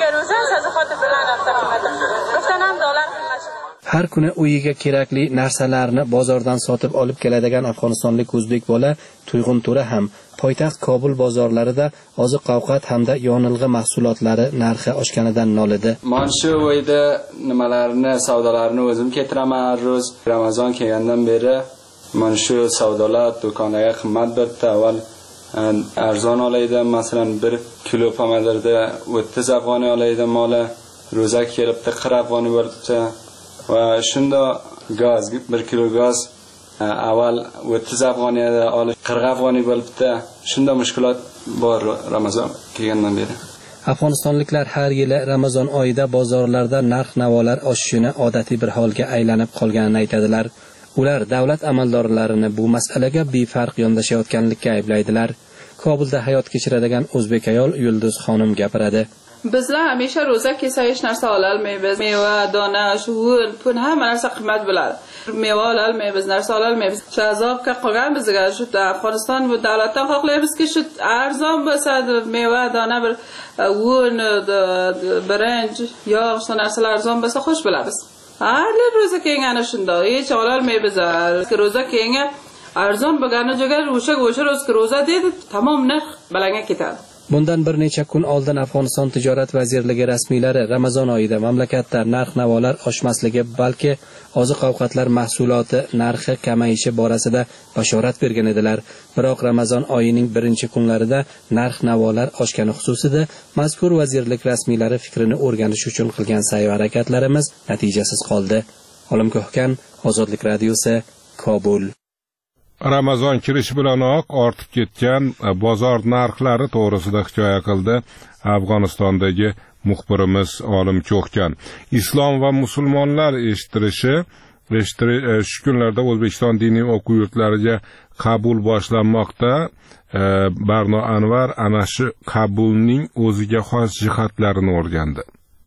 Har kuni uyiga kerakli narsalarni bozordan sotib olib keladigan afg'onistonlik o'zbek bola Tuyg'un To'ra ham poytaxt Kobul bozorlarida oziq-ovqat hamda yonilg'i mahsulotlari narxi oshganidan nolidi. Men shu oyda nimalarni, savdolarni o'zim ketiraman har roz. Ramazon kelgandan beri men shu savdolar do'konlarga qimmat berdi. Avval arzon olaydim, masalan bir kilo pomadirda o'ttiz afg'oniy olaydim mola. ro'za kelibdi, qirq afg'oni bo'libdi va shunda gaz, bir kilo gaz avval o'ttiz afg'oniyada olish qirq afg'oniy bo'libdi. Shunda mushkulot bor Ramazon kelgandan beri. Afg'onistonliklar har yili Ramazon oyida bozorlarda narx-navolar oshishini odatiy bir holga aylanib qolganini aytadilar. Ular davlat amaldorlarini bu masalaga befarq yondashayotganlikka ayblaydilar. Kobulda hayot kechiradigan o'zbek ayol Yulduz xonim gapiradi. Bizlar hamisha ro'za kelsa hech narsa ola olmaymiz. Meva, dona, shuvun, pul hamma narsa qimmat bo'ladi. Meva ola olmaymiz, narsa ola olmaymiz. Shu azobga qolgan bizga shu Afg'oniston bu davlatdan xohlaymizki, shu arzon bo'lsa, meva, dona, bir un, birinch, yog', shu narsalar arzon bo'lsa xush bo'lamiz. Har ro'za kelgani shunda, hech ola olmaymiz. Ro'za kelgan arzon bo'lgani joyga o'sha o'sha ro'za dedi, tamom narx balanga ketadi. Bundan bir necha kun oldin Afg'oniston tijorat vazirligi rasmiylari Ramazon oyida mamlakatda narx-navolar oshmasligi, balki oziq-ovqatlar mahsuloti narxi kamayishi borasida bashorat bergan edilar. Biroq Ramazon oyining birinchi kunlarida narx-navolar oshgani xususida mazkur vazirlik rasmiylari fikrini o'rganish uchun qilgan sa'y-harakatlarimiz natijasiz qoldi. Olim Ko'hkan, Ozodlik radiosi, Kobul. Ramazon kirishi bilanoq ortib ketgan bozor narxlari to'g'risida hikoya qildi Afg'onistondagi muxbirimiz Olim Ko'hkan. Islom va musulmonlar eshittirishi shu kunlarda O'zbekiston diniy o'quv yurtlariga qabul boshlanmoqda. Barno Anvar ana shu qabulning o'ziga xos jihatlarini o'rgandi.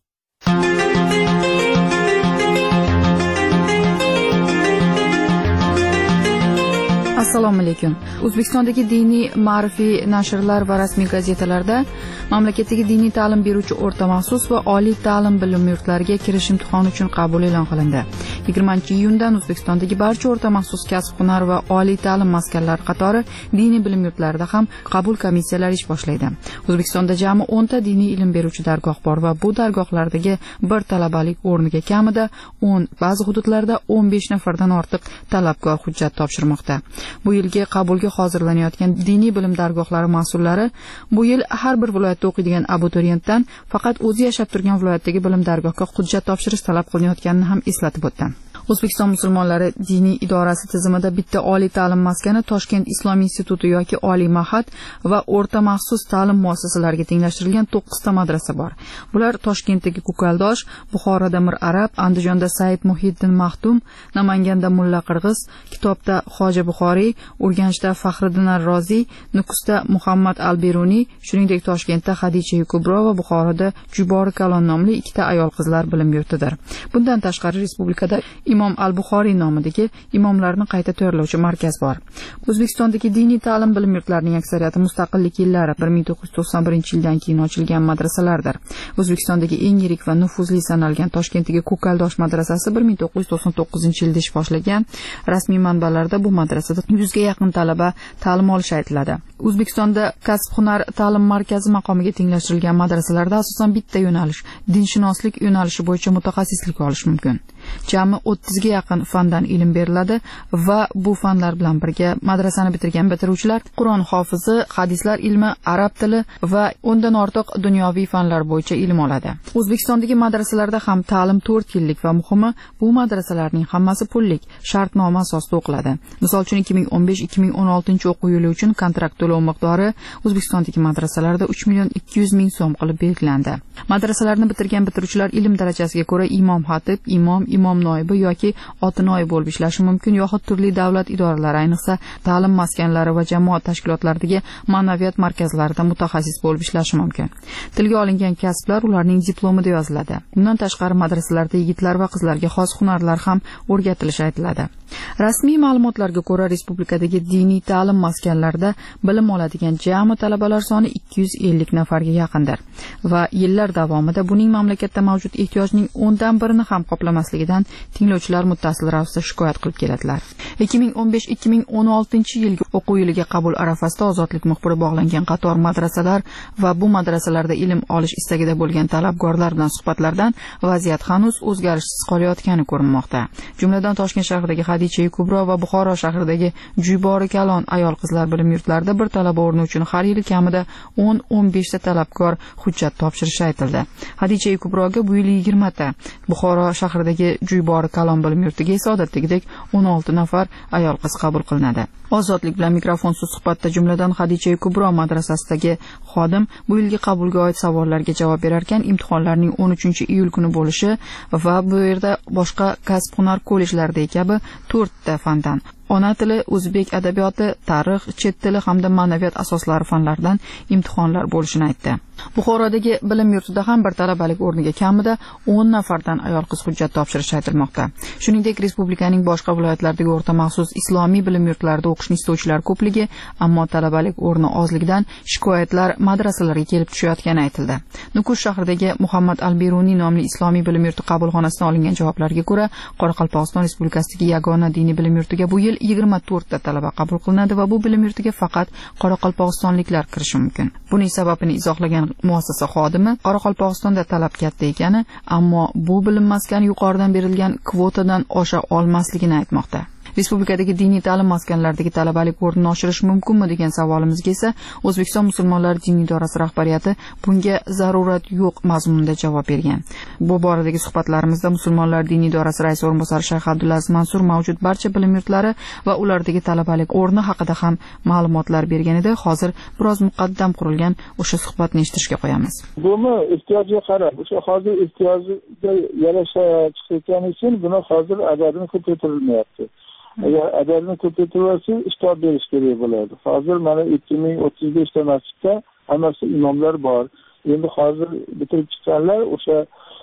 Assalomu alaykum. O'zbekistondagi diniy ma'rifiy nashrlar va rasmiy gazetalarda mamlakatdagi diniy ta'lim beruvchi o'rta maxsus va oliy ta'lim bilim yurtlariga kirish imtihoni uchun qabul e'lon qilindi. yigirmanchi iyundan O'zbekistondagi barcha o'rta maxsus kasb-hunar va oliy ta'lim maskanlari qatori diniy bilim yurtlarida ham qabul komissiyalari ish boshlaydi. O'zbekistonda jami o'n ta diniy ilm beruvchi dargoh bor va bu dargohlardagi bir talabalik o'rniga kamida o'n, ba'zi hududlarda o'n besh nafardan ortiq talabgor hujjat topshirmoqda. Bu yilgi qabulga hozirlanayotgan diniy bilim dargohlari mas'ullari bu yil har bir viloyatda o'qiydigan abituriyentdan faqat o'zi yashab turgan viloyatdagi bilim dargohga hujjat topshirish talab qilinayotganini ham eslatib o'tdi. O'zbekiston musulmonlari diniy idorasi tizimida bitta oliy ta'lim maskani Toshkent Islom instituti yoki oliy mahad va o'rta maxsus ta'lim muassasalariga tenglashtirilgan to'qqiz ta madrasa bor. Bular Toshkentdagi Ko'kaldosh, Buxoroda Mir Arab, Andijonda Said Muhiddin Maxdum, Namanganda Mulla Qirg'iz, Kitobda Hoji Buxoriy, Urganchda Faxriddin Ar-Roziy, Nukusda Muhammad Al-Beruniy, shuningdek Toshkentda Xadicha Kubro va Buxoroda Jubori Kalon nomli ikkita ayol qizlar bilim yurtidir. Bundan tashqari respublikada Imom Al-Buxoriy nomidagi imomlarni qayta tayyorlovchi markaz bor. O'zbekistondagi diniy ta'lim bilim yurtlarining aksariyati mustaqillik yillari bir ming to'qqiz yuz to'qson birinchi yildan keyin ochilgan madrasalardir. O'zbekistondagi eng yirik va nufuzli sanalgan Toshkentdagi Ko'kaldosh madrasasi bir ming to'qqiz yuz to'qson to'qqizinchi yilda ish boshlagan. Rasmiy manbalarda bu madrasada yuzga yaqin talaba ta'lim olishi aytiladi. O'zbekistonda kasb-hunar ta'lim markazi maqomiga tenglashtirilgan madrasalarda asosan bitta yo'nalish, dinshunoslik yo'nalishi bo'yicha mutaxassislik olish mumkin. Jami o'ttizga yaqin fandan ilm beriladi va bu fanlar bilan birga madrasani bitirgan bitiruvchilar Qur'on hofizi, hadislar ilmi, arab tili va o'ndan ortiq dunyoviy fanlar bo'yicha ilm oladi. O'zbekistondagi madrasalarda ham ta'lim to'rt yillik va muhimi bu madrasalarning hammasi pullik, shartnoma asosida o'qiladi. Misol uchun ikki ming o'n besh ikki ming o'n oltinchi o'quv yili uchun kontrakt to'lov miqdori O'zbekistondagi madrasalarda uch million ikki yuz ming so'm qilib belgilandi. Madrasalarni bitirgan bitiruvchilar ilm darajasiga ko'ra imom xatib, imom, imom noibi yoki oti noib bo'lib ishlashi mumkin yoxud turli davlat idoralari, ayniqsa ta'lim maskanlari va jamoat tashkilotlaridagi ma'naviyat markazlarida mutaxassis bo'lib ishlashi mumkin. Tilga olingan kasblar ularning diplomida yoziladi. Bundan tashqari madrasalarda yigitlar va qizlarga xos hunarlar ham o'rgatilishi aytiladi. Rasmiy ma'lumotlarga ko'ra respublikadagi diniy ta'lim maskanlarida bilim oladigan jami talabalar soni ikki yuz ellik nafarga yaqindir va yillar davomida buning mamlakatda mavjud ehtiyojning o'ndan birini ham qoplamasligidan tinglovchilar muttasil ravishda shikoyat qilib keladilar. ikki ming o'n besh ikki ming o'n oltinchi yilgi o'quv yiliga qabul arafasida Ozodlik muxbiri bog'langan qator madrasalar va bu madrasalarda ilm olish istagida bo'lgan talabgorlar bilan suhbatlardan vaziyat hanuz o'zgarishsiz qolayotgani ko'rinmoqda. Jumladan Toshkent shahridagi Xadicha Kubro va Buxoro shahridagi Juybori Kalon ayol qizlar bilim yurtlarida bir talaba o'rni uchun har yili kamida o'n o'n besh ta talabgor hujjat topshirishi aytildi. Hadicha Kubroga bu yil yigirma ta, Buxoro shahridagi Juybori Kalon bilim yurtiga esa odatdagidek o'n olti nafar ayol qiz qabul qilinadi. Ozodlik bilan mikrofonsiz suhbatda jumladan Hadicha Kubro madrasasidagi xodim bu yilgi qabulga oid savollarga javob berar ekan, imtihonlarning o'n uchinchi iyul kuni bo'lishi va bu yerda boshqa kasb-hunar kollejlaridagi kabi to'rtta fandan ona tili, o'zbek adabiyoti, tarix, chet tili hamda ma'naviyat asoslari fanlaridan imtihonlar bo'lishini aytdi. Buxorodagi bilim yurtida ham bir talabalik o'rniga kamida o'n nafardan ayol qiz hujjat topshirishi aytilmoqda. Shuningdek, respublikaning boshqa viloyatlaridagi o'rta maxsus islomiy bilim yurtlarida o'qishni istovchilar ko'pligi, ammo talabalik o'rni ozligidan shikoyatlar madrasalarga kelib tushayotgani aytildi. Nukus shahridagi Muhammad al-Beruniy nomli islomiy bilim yurti qabulxonasidan olingan javoblarga ko'ra, Qoraqalpog'iston Respublikasidagi yagona diniy bilim yurtiga bu yil yigirma to'rtta talaba qabul qilinadi va bu bilim yurtiga faqat qoraqalpog'istonliklar kirishi mumkin. Buning sababini izohlagan muassasa xodimi Qoraqalpog'istonda talab katta ekani, ammo bu bilim maskani yuqoridan berilgan kvotadan osha olmasligini aytmoqda. Respublikadagi diniy ta'lim maskanlaridagi talabalik o'rnini oshirish mumkinmi degan savolimizga esa O'zbekiston musulmonlari diniy idorasi rahbariyati bunga zarurat yo'q mazmunida javob bergan. Bu boradagi suhbatlarimizda musulmonlar diniy idorasi raisi o'rinbosari Shayx Abdulaziz Mansur mavjud barcha bilim yurtlari va ulardagi talabalik o'rni haqida ham ma'lumotlar bergan edi. Hozir biroz muqaddam qurilgan o'sha suhbatni eshitishga qo'yamiz. Buni ehtiyojga qarab, o'sha hozir ehtiyojga yarasha chiqayotgani uchun buni hozir adadini ko'paytirilmayapti. Agar adadni ko'paytirsa, ishtob berish kerak bo'ladi. Hozir mana ikki ming o'ttiz besh ta masjidda hammasi imomlar bor. Endi hozir bitirib chiqqanlar o'sha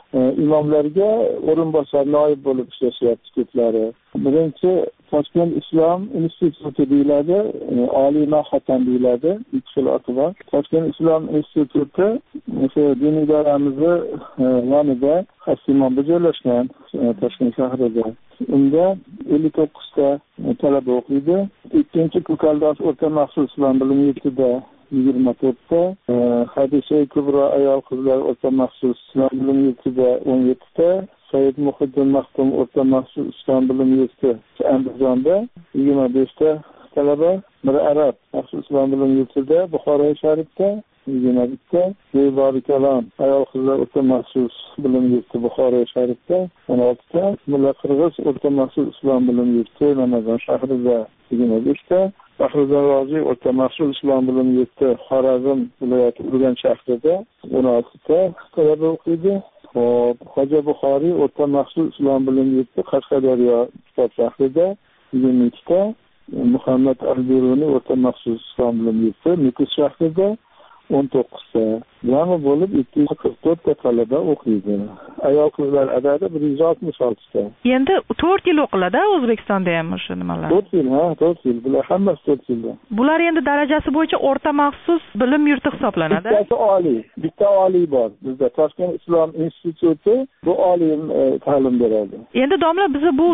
imomlarga o'rinbosar noib bo'lib ishlashyapti ko'plari. Birinchi Toshkent Islom instituti deyiladi, oliy ma'haddan deyiladi, ikki xil oti bor. Toshkent Islom instituti o'sha diniy idoramizni yonida Xasimonda joylashgan, Toshkent shahrida. Unda ellik to'qqiz ta talaba o'qiydi. Ikkinchi Ko'kaldosh o'rta maxsus islom bilim yurtida yigirma to'rtta, Hadicha Kubro ayol qizlar o'rta maxsus islom bilim yurtida o'n yetti ta, Said Muhiddin Maxtum o'rta maxsus islom bilim yurti Andijonda yigirma besh ta talaba, bir arab maxsus islom bilim yurtida Buxoro sharifda yigirma bitta, Juybori Kalon ayol qizlar o'rta maxsus bilim yurti Buxoro sharifda o'n olti ta, Mulla Qirg'iz o'rta maxsus islom bilim yurti Namangan shahrida yigirma besh ta, Faxriddin Roziy o'rta maxsus islom bilim yurti Xorazm viloyati Urganch shahrida o'n olti ta talaba o'qiydi. Hop, Xo'ja Buxoriy o'rta maxsus islom bilim yurti Qashqadaryo shahrida yigirma ikki ta, Muhammad al-Beruniy o'rta maxsus islom bilim yurti Nukus shahrida o'n to'qqiz ta. Jami bo'lib ikki yuz qirq to'rt ta talaba o'qiydi. Ayol qizlar adadi bir yuz oltmish olti ta. Endi to'rt yil o'qiladi O'zbekistonda ham o'sha nimalar. to'rt yil, ha, to'rt yil. Bular hammasi to'rt yilda. Bular endi darajasi bo'yicha o'rta maxsus bilim yurti hisoblanadi. Bittasi oliy, bitta oliy bor. Bizda Toshkent Islom instituti bu oliy ta'lim beradi. Endi domla bizni bu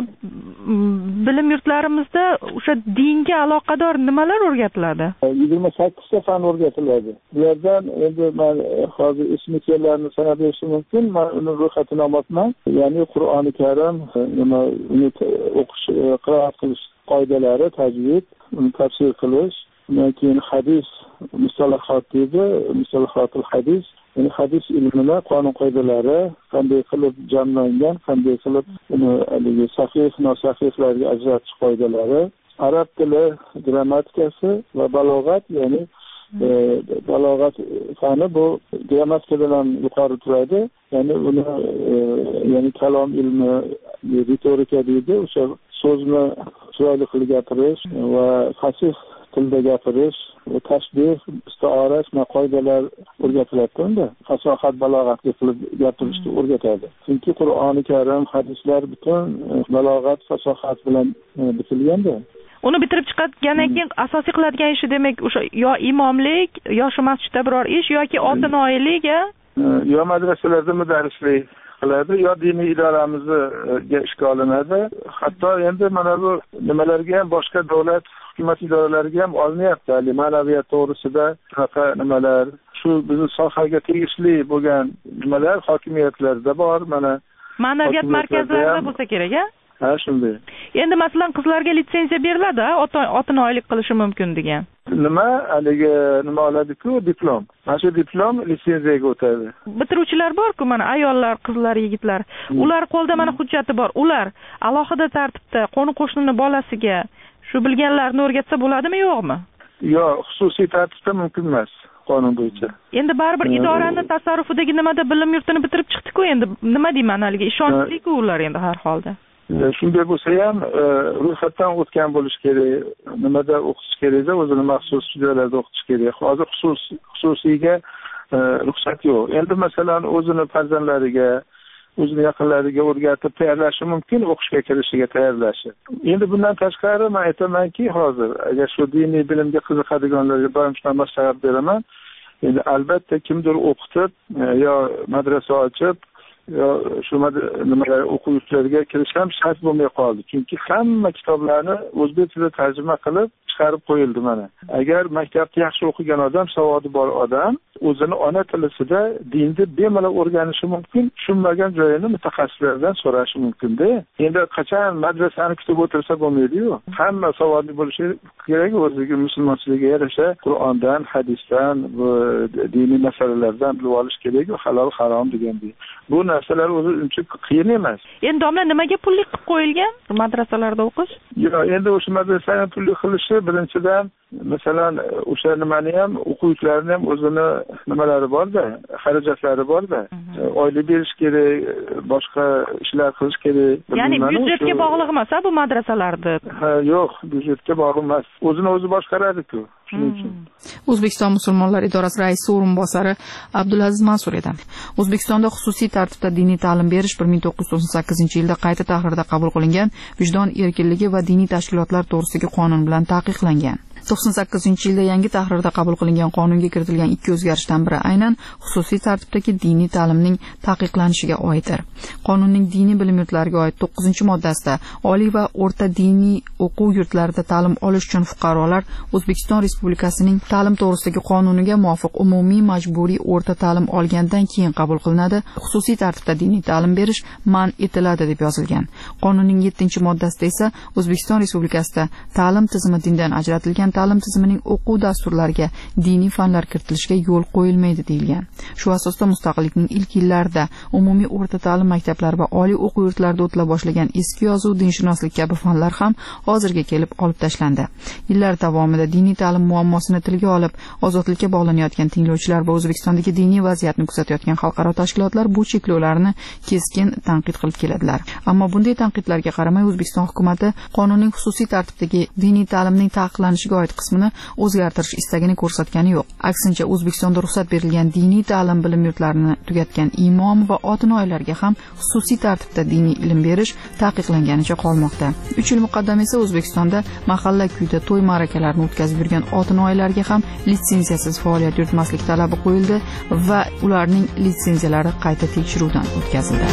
bilim yurtlarimizda o'sha dinga aloqador nimalar o'rgatiladi? yigirma sakkiz ta fan o'rgatiladi. Bulardan endi men hozir ism-kellarni sanab berishim mumkin. Men uni ro'yxatini olmoqman. Ya'ni Qur'oni Karim, nima uni o'qish, qiroat qilish qoidalari, tajvid, uni tafsir qilish, keyin hadis mustalahot deydi, mustalahotul hadis, ya'ni hadis ilmini, qonun qoidalari qanday qilib jamlangan, qanday qilib uni haligi sahih, nosahihlarga ajratish qoidalari, arab tili grammatikasi va balog'at, ya'ni E, balog'at fani bu grammatikadan ham yuqori turadi. Ya'ni uni e, ya'ni kalom ilmi, retorika deydi, o'sha so'zni chiroyli qilib gapirish va fasih tilda gapirish, tashbih, istiora, shunday qoidalar o'rgatiladi unda. Fasohat, balog'atga qilib gapirishni o'rgatadi. Chunki Qur'oni Karim, hadislar butun balog'at, fasohat bilan bitilganda. Uni bitirib chiqargandan keyin asosiy qiladigan ishi demak o'sha yo imomlik, yo shu masjidda biror ish yoki oltinoylik, yo madrasalarda mudarrislik qiladi, yo diniy idoramizga ishga olinadi. Hatto endi mana bu nimalarga ham boshqa davlat hukumat idoralariga ham olinyapti. Ma'naviyat to'g'risida shunaqa nimalar, shu bizning sohaga tegishli bo'lgan nimalar hokimiyatlarda bor. Mana ma'naviyat markazlarida bo'lsa kerak, a? Ha, shunday. Endi masalan qizlarga litsenziya beriladi, otini oylik qilishi mumkin degan. Nima, haligi nima oladi-ku, diplom. Mana shu diplom litsenziyaga o'tadi. Bitiruvchilar bor-ku, mana ayollar, qizlar, yigitlar. Ular qo'lda mana hujjati bor. Ular alohida tartibda qo'ni-qo'shnini bolasiga shu bilganlarini o'rgatsa bo'ladimi, yo'qmi? Yo'q, xususiy tartibda mumkin emas. Qonun bo'yicha. Endi baribir idorani tasarrufidagi nimada bilim yurtini bitirib chiqdi-ku, endi nima deyman, haligi ishonchli-ku ular endi har holda. Shunday bo'lsa ham ro'yxatdan o'tgan bo'lish kerak, nimada o'qitish kerakda, o'zini maxsus joylarda o'qitish kerak. Hozir xusus xususiyga ruxsat yo'q. Endi masalan o'zini farzandlariga, o'zini yaqinlariga o'rgatib tayyorlashi mumkin, o'qishga kirishiga tayyorlashi. Endi bundan tashqari men aytamanki, hozir agar shu diniy bilimga qiziqadiganlarga doim shunday maslahat beraman. Endi albatta kimdir o'qitib yo madrasa ochib yo shu nimalar o'quv yurtlariga kirish ham shart bo'lmay qoldi. Chunki hamma kitoblarni o'zbek tilida tarjima qilib chiqarib qo'yildi mana. Agar maktabda yaxshi o'qigan odam, savodi bor odam o'zini ona tilisida dinni bemalol o'rganishi mumkin, tushunmagan joyini mutaxassislardan so'rashi mumkin-da. Endi qachon madrasani kutib o'tirsa bo'lmaydi-ku. Hamma savodli bo'lishi kerak, o'ziga musulmonchiligiga yarasha Qur'ondan, hadisdan, diniy masalalardan bilib olish kerak, halol, harom degandek. Bu narsalar o'zi uncha qiyin emas. Endi domla nimaga pullik qilib qo'yilgan madrasalarda o'qish? Yo'q, endi o'sha madrasani pullik qilishi birinchidan masalan o'sha nimani ham o'quvchilarni ham o'zini nimalari bor-da, xarajatlari bor-da. Oylik berish kerak, boshqa ishlar qilish kerak. Ya'ni byudjetga bog'liq emas bu madrasalarda. Ha, yo'q, byudjetga bog'liq emas. O'zini o'zi boshqaradi-ku. O'zbekiston musulmonlar idorasi raisi o'rinbosari Abdulaziz Mansur edi. O'zbekistonda xususiy tartibda diniy ta'lim berish bir ming to'qqiz yuz to'qson sakkizinchi yilda qayta tahrirda qabul qilingan Vijdon erkinligi va diniy tashkilotlar to'g'risidagi qonun bilan taqiqlangan. to'qson sakkizinchi yilda yangi tahrirda qabul qilingan qonunga kiritilgan ikki o'zgarishdan biri aynan xususiy tartibdagi diniy ta'limning taqiqlanishiga oiddir. Qonunning diniy bilim yurtlariga oid to'qqizinchi moddasida oliy va o'rta diniy o'quv yurtlarida ta'lim olish uchun fuqarolar O'zbekiston Respublikasining ta'lim to'g'risidagi qonuniga muvofiq umumiy majburiy o'rta ta'lim olgandan keyin qabul qilinadi. Xususiy tartibda diniy ta'lim berish man etiladi deb yozilgan. Qonunning yettinchi moddasida esa O'zbekiston Respublikasida ta'lim tizimi dindan ajratilgan ta'lim tizimining o'quv dasturlariga diniy fanlar kiritilishiga yo'l qo'yilmaydi deyilgan. Shu asosda mustaqillikning ilk yillarida umumiy o'rta ta'lim maktablari va oliy o'quv yurtlarida o'tila boshlagan eski yozuv, dinshunoslik kabi fanlar ham hozirga kelib olib tashlandi. Yillar davomida diniy ta'lim muammosini tilga olib, ozodlikka bog'lanayotgan tinglovchilar va O'zbekistondagi diniy vaziyatni kuzatayotgan xalqaro tashkilotlar bu cheklovlarni keskin tanqid qilib keladilar. Ammo bunday tanqidlarga qaramay O'zbekiston hukumatı qonunning xususiy tartibdagi diniy ta'limning taqiqlanishiga oid qismini o'zgartirish istagini ko'rsatgani yo'q. Aksincha, O'zbekistonda ruxsat berilgan diniy ta'lim bilim yurtlarini tugatgan imom va otinoylarga ham xususiy tartibda diniy ilm berish taqiqlanganicha qolmoqda. uch yil muqaddam esa O'zbekistonda mahalla kuyda to'y ma'rakalarni o'tkazib yurgan otinoylarga ham litsenziyasiz faoliyat yuritmaslik talabi qo'yildi va ularning litsenziyalari qayta tekshiruvdan o'tkazildi.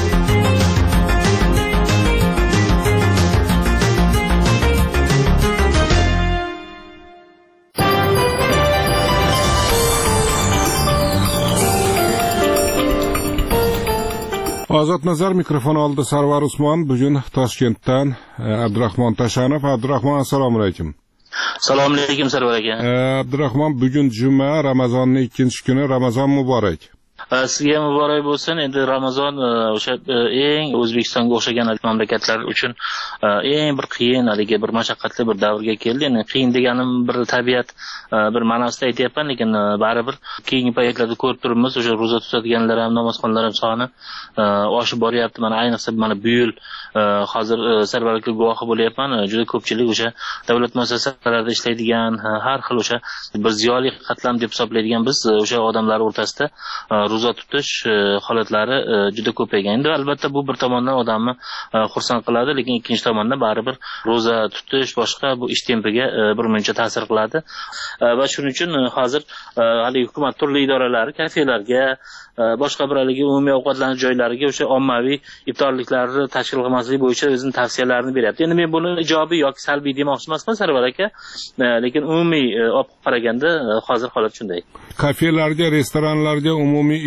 Ozod Nazar mikrofon oldi. Sarvar Usmon bugun Toshkentdan Abdurahmon Tashanov. Abdurahmon, assalomu alaykum. Assalomu alaykum Sarvar aka. Abdurahmon, bugun juma, Ramazonning ikkinchi kuni. Ramazon muborak. Sizga muborak bo'lsin. Endi Ramazon o'sha eng O'zbekistonga o'xshagan mamlakatlar uchun eng bir qiyin, haligi bir mashaqqatli bir davrga keldi. Endi qiyin deganim bir tabiat, bir ma'nosida aytyapman, lekin baribir keyingi paytlarda ko'rib turibmiz, o'sha ro'za tutadiganlar ham, namozxonlar ham soni oshib boryapti. Mana ayniqsa mana bu yil hozir sarvarlikka guvohi bo'lyapman. Juda ko'pchilik o'sha davlat muassasalarida ishlaydigan, har xil o'sha bir ziyoli qatlam deb hisoblaydigan biz o'sha odamlar o'rtasida ro'za tutish holatlari juda ko'paygan. Endi albatta bu bir tomondan odamni xursand qiladi, lekin ikkinchi tomondan baribir ro'za tutish boshqa bu ish tempiga birmuncha ta'sir qiladi. Va shuning uchun hozir hali hukumat turli idoralari kafelarga, boshqa bir haligi umumiy ovqatlanish joylariga o'sha ommaviy iftorliklarni tashkil qilmaslik bo'yicha o'zining tavsiyalarini beryapti. Endi men buni ijobiy yoki salbiy demoqchi emasman Sarvar aka, lekin umumiy olib qaraganda hozir holat shunday. Kafelarga, restoranlarga umumiy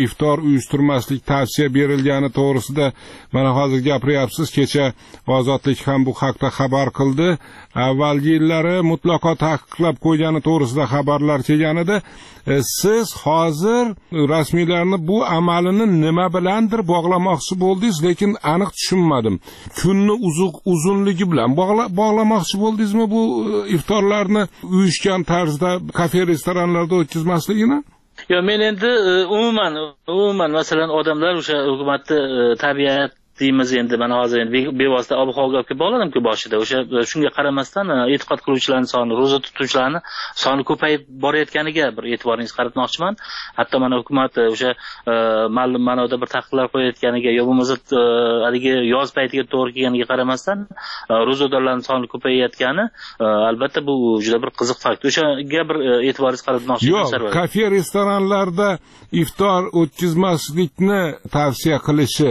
iftor uyushtirmaslik tavsiya berilgani to'g'risida mana hozir gapiryapsiz. Kecha Ozodlik ham bu haqda xabar qildi. Avvalgi yillari mutlaqo taqiqlab qo'ygani to'g'risida xabarlar kelgan edi. Siz hozir rasmiylarni bu amalini nima bilandir bog'lamoqchi bo'ldingiz, lekin aniq tushunmadim. Kunni uzuq uzunligi bilan bog'lamoqchi bo'ldingizmi bu iftorlarni uyushgan tarzda kafe restoranlarda o'tkazmasligini? Yo, men endi umuman umuman masalan odamlar o'sha hukumatni tabiat deymiz endi mana hozir endi bevosita ob-havoga bog'lanamku boshida. O'sha shunga qaramasdan e'tiqod qiluvchilarning soni, ro'za tutuvchilarning soni ko'payib borayotganiga bir e'tiboringizni qaratmoqchiman. Hatto mana hukumat o'sha ma'lum ma'noda bir taqiqlar qo'yayotganiga yo bo'lmasa haligi yoz paytiga to'g'ri kelganiga qaramasdan ro'zadorlarning soni ko'payayotgani albatta bu juda bir qiziq fakt. O'shaga bir e'tiboringizni qaratmoqchiman. Yo'q, kafe restoranlarda iftor o'tkazmaslikni tavsiya qilishi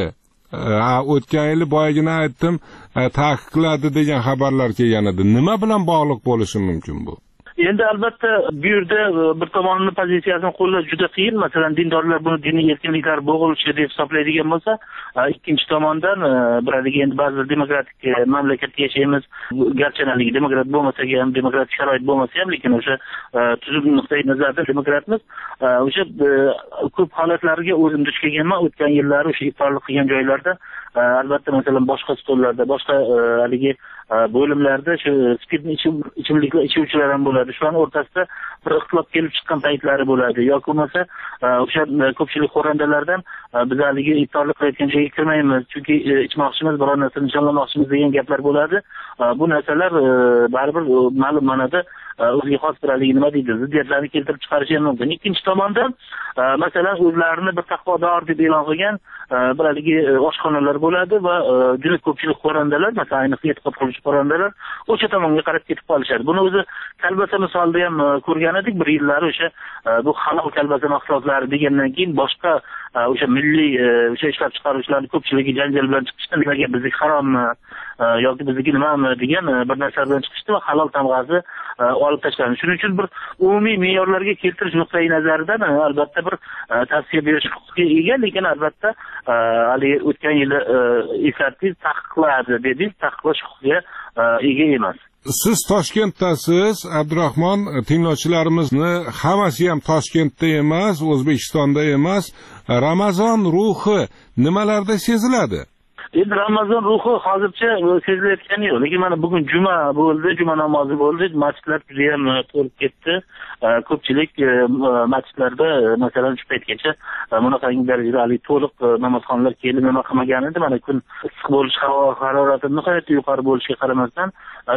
o'tgan yili boyagina aytdim taqiqladi degan xabarlar kelgan edi. Nima bilan bog'liq bo'lishi mumkin bu? Endi albatta bu yerda bir tomonini pozitsiyasini qo'llash juda qiyin. Masalan, dindorlar buni diniy erkinliklar bo'g'ilishi deb hisoblaydigan bo'lsa, ikkinchi tomondan biradagi endi ba'zi demokratik mamlakatda yashaymiz. Garchi haligi demokrat bo'lmasa ham, demokratik sharoit bo'lmasa ham, lekin o'sha tuzum nuqtai nazardan demokratmiz. O'sha ko'p holatlarga o'zim duch kelganman o'tgan yillari o'sha iftorlik qilgan joylarda. Albatta masalan boshqa stollarda, boshqa haligi bo'limlarda shu spirtli ichimliklar ichuvchilar ham bo'ladi. Shuning o'rtasida bir ixtilof kelib chiqqan paytlari bo'ladi. Yoki bo'lmasa o'sha ko'pchilik xo'randalardan biz haligi iftorlik qilayotgan joyga kirmaymiz, chunki ichmoqchimiz, biror narsani nishonlamoqchimiz degan gaplar bo'ladi. Bu narsalar baribir ma'lum ma'noda o'ziga xos bir haligi nima deydi, ziddiyatlarni keltirib chiqarishi ham mumkin. Ikkinchi tomondan masalan o'zlarini bir taqvodor deb e'lon qilgan bir haligi oshxonalar bo'ladi va juda ko'pchilik xo'randalar, masalan ayniqsa e'tiqod qiluvchi xo'randalar o'sha tomonga qarab ketib qolishadi. Buni o'zi kalbasa misolida ham ko'rgan edik bir yillari. O'sha bu halol kalbasa mahsulotlari degandan keyin boshqa o'sha milliy o'sha ishlab chiqaruvchilarning ko'pchiligi janjal bilan chiqishdi. Nimaga bizniki harommi yoki bizniki nimami degan bir narsa bilan chiqishdi va halol tamg'asi olib tashlandi. Shuning uchun bir umumiy me'yorlarga keltirish nuqtai nazaridan albatta bir tavsiya berish huquqiga ega, lekin albatta hali o'tgan yili eslatdingiz, taqiqladi dedingiz, taqiqlash huquqiga ega emas. Siz Toshkentdasiz, Abdurahmon. Tinglovchilarimizni hammasi ham Toshkentda emas, O'zbekistonda emas. Ramazon ruhi nimalarda seziladi? Endi Ramazon ruhi hozircha sezilayotgani yo'q. Lekin mana bugun juma bo'ldi, juma namozi bo'ldi, masjidlar juda ham to'lib ketdi. Ko'pchilik masjidlarda masalan shu paytgacha bunaqangi darajada hali to'liq namozxonlar kelib nima qilmagan edi. Mana kun issiq bo'lish, havo harorati nihoyatda yuqori bo'lishiga qaramasdan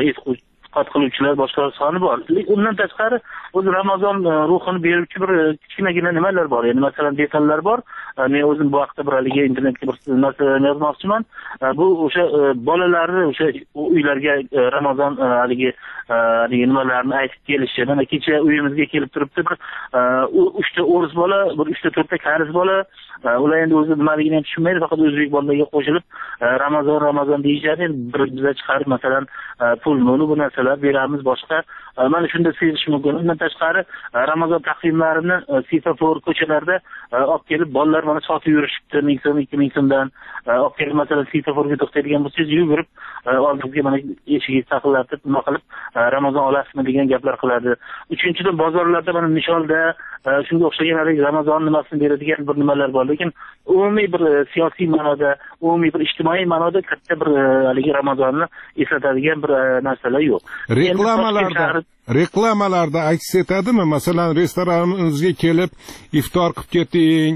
e'tiqod qiluvchilar boshqa soni bor. Undan tashqari o'zi Ramazon ruhini beruvchi bir kichkinagina nimalar bor. Ya'ni masalan detallar bor. Men o'zim bu vaqtda bir haligi internetga bir narsa yozmoqchiman. Bu o'sha bolalarni o'sha uylarga Ramazon haligi haligi nimalarni aytib kelishi. Mana kecha uyimizga kelib turibdi bir uchta o'ris bola, bir uchta to'rtta qariz bola. Ular endi o'zi nimaligini tushunmaydi, faqat o'zbek bolalarga qo'shilib Ramazon Ramazon deyishadi. Bir biza chiqarib masalan pul moli bu narsalar beramiz boshqa. Mana shunda sezish mumkin. Undan tashqari Ramazon taqvimlarini svetofor ko'chalarda olib kelib bolalar mana sotib yurishibdi, ming so'm, ikki ming so'mdan olib kelib masalan svetoforga to'xtaydigan bo'lsangiz yugurib oldingizga mana eshigingizni taqillatib nima qilib Ramazon olasizmi degan gaplar qiladi. Uchinchidan bozorlarda mana nisholda shunga o'xshagan Ramazon nimasini beradigan bir nimalar bor, lekin umumiy bir siyosiy ma'noda, umumiy bir ijtimoiy ma'noda katta bir haligi Ramazonni eslatadigan bir narsalar yo'q. Reklamalarda reklamalarda aks etadimi? Masalan, restoranimizga kelib iftor qilib keting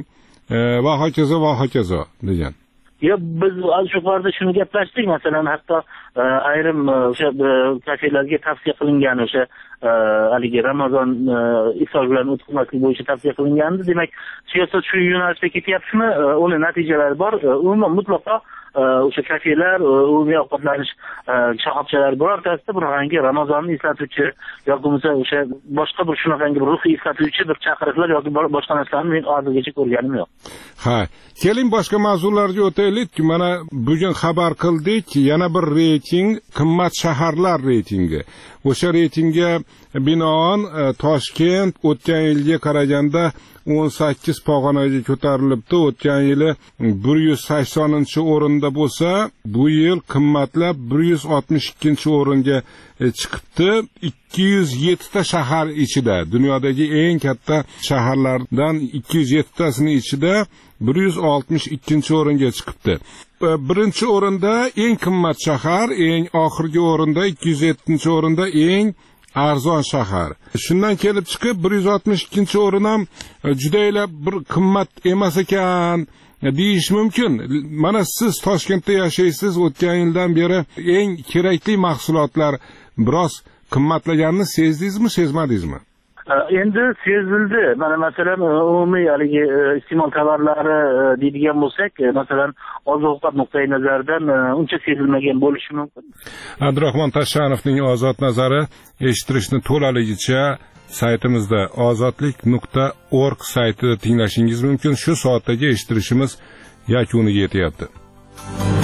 va hokazo va hokazo degan. Ya biz shu yerda shuni gaplashdik, masalan hatto ayrim o'sha kafelarga tavsiya qilingan o'sha haligi Ramazon iftorlarini o'tkazmaslik bo'yicha tavsiya qilingandi. Demak, siyosat shu yo'nalishda ketyaptimi? Uni natijalari bor. Umuman mutlaqo o'sha kafelar, umumiy ovqatlanish shoxobchalari birortasida bunaqangi Ramazonni eslatuvchi yoki bo'lmasa o'sha boshqa bir shunaqangi bir ruhiy eslatuvchi bir chaqiriqlar yoki boshqa narsalarni men hozirgacha ko'rganim yo'q. Ha, keling boshqa mavzularga o'taylik. Mana bugun xabar qildik, yana bir reyting, qimmat shaharlar reytingi. O'sha reytingga binoan Toshkent o'tgan yilga qaraganda o'n sakkiz pog'onaga ko'tarilibdi. O'tgan yili bir yuz saksoninchi o'rinda bo'lsa, bu yil qimmatlab bir yuz oltmish ikkinchi o'ringa chiqibdi. ikki yuz yetti ta shahar ichida, dunyodagi eng katta shaharlardan ikki yuz yetti tasini ichida bir yuz oltmish ikkinchi o'ringa chiqibdi. Birinchi o'rinda eng qimmat shahar, eng oxirgi o'rinda ikki yuz yettinchi o'rinda eng arzon shahar. Shundan kelib chiqib bir yuz oltmish ikkinchi o'rin ham juda bir qimmat emas ekan deyish mumkin. Mana siz Toshkentda yashaysiz, o'tgan yildan beri eng kerakli mahsulotlar biroz qimmatlaganini sezdingizmi, sezmadingizmi? Endi sezildi. Mana masalan umumiy haligi iste'mol tovarlari deydigan bo'lsak, masalan oziq-ovqat nuqtai nazaridan uncha sezilmagan bo'lishi mumkin. Abdurahmon Tashanovning Ozod nazari eshittirishni to'laligicha saytimizda ozodlik nuqta org saytida tinglashingiz mumkin. Shu soatdagi eshittirishimiz yakuniga yetyapti.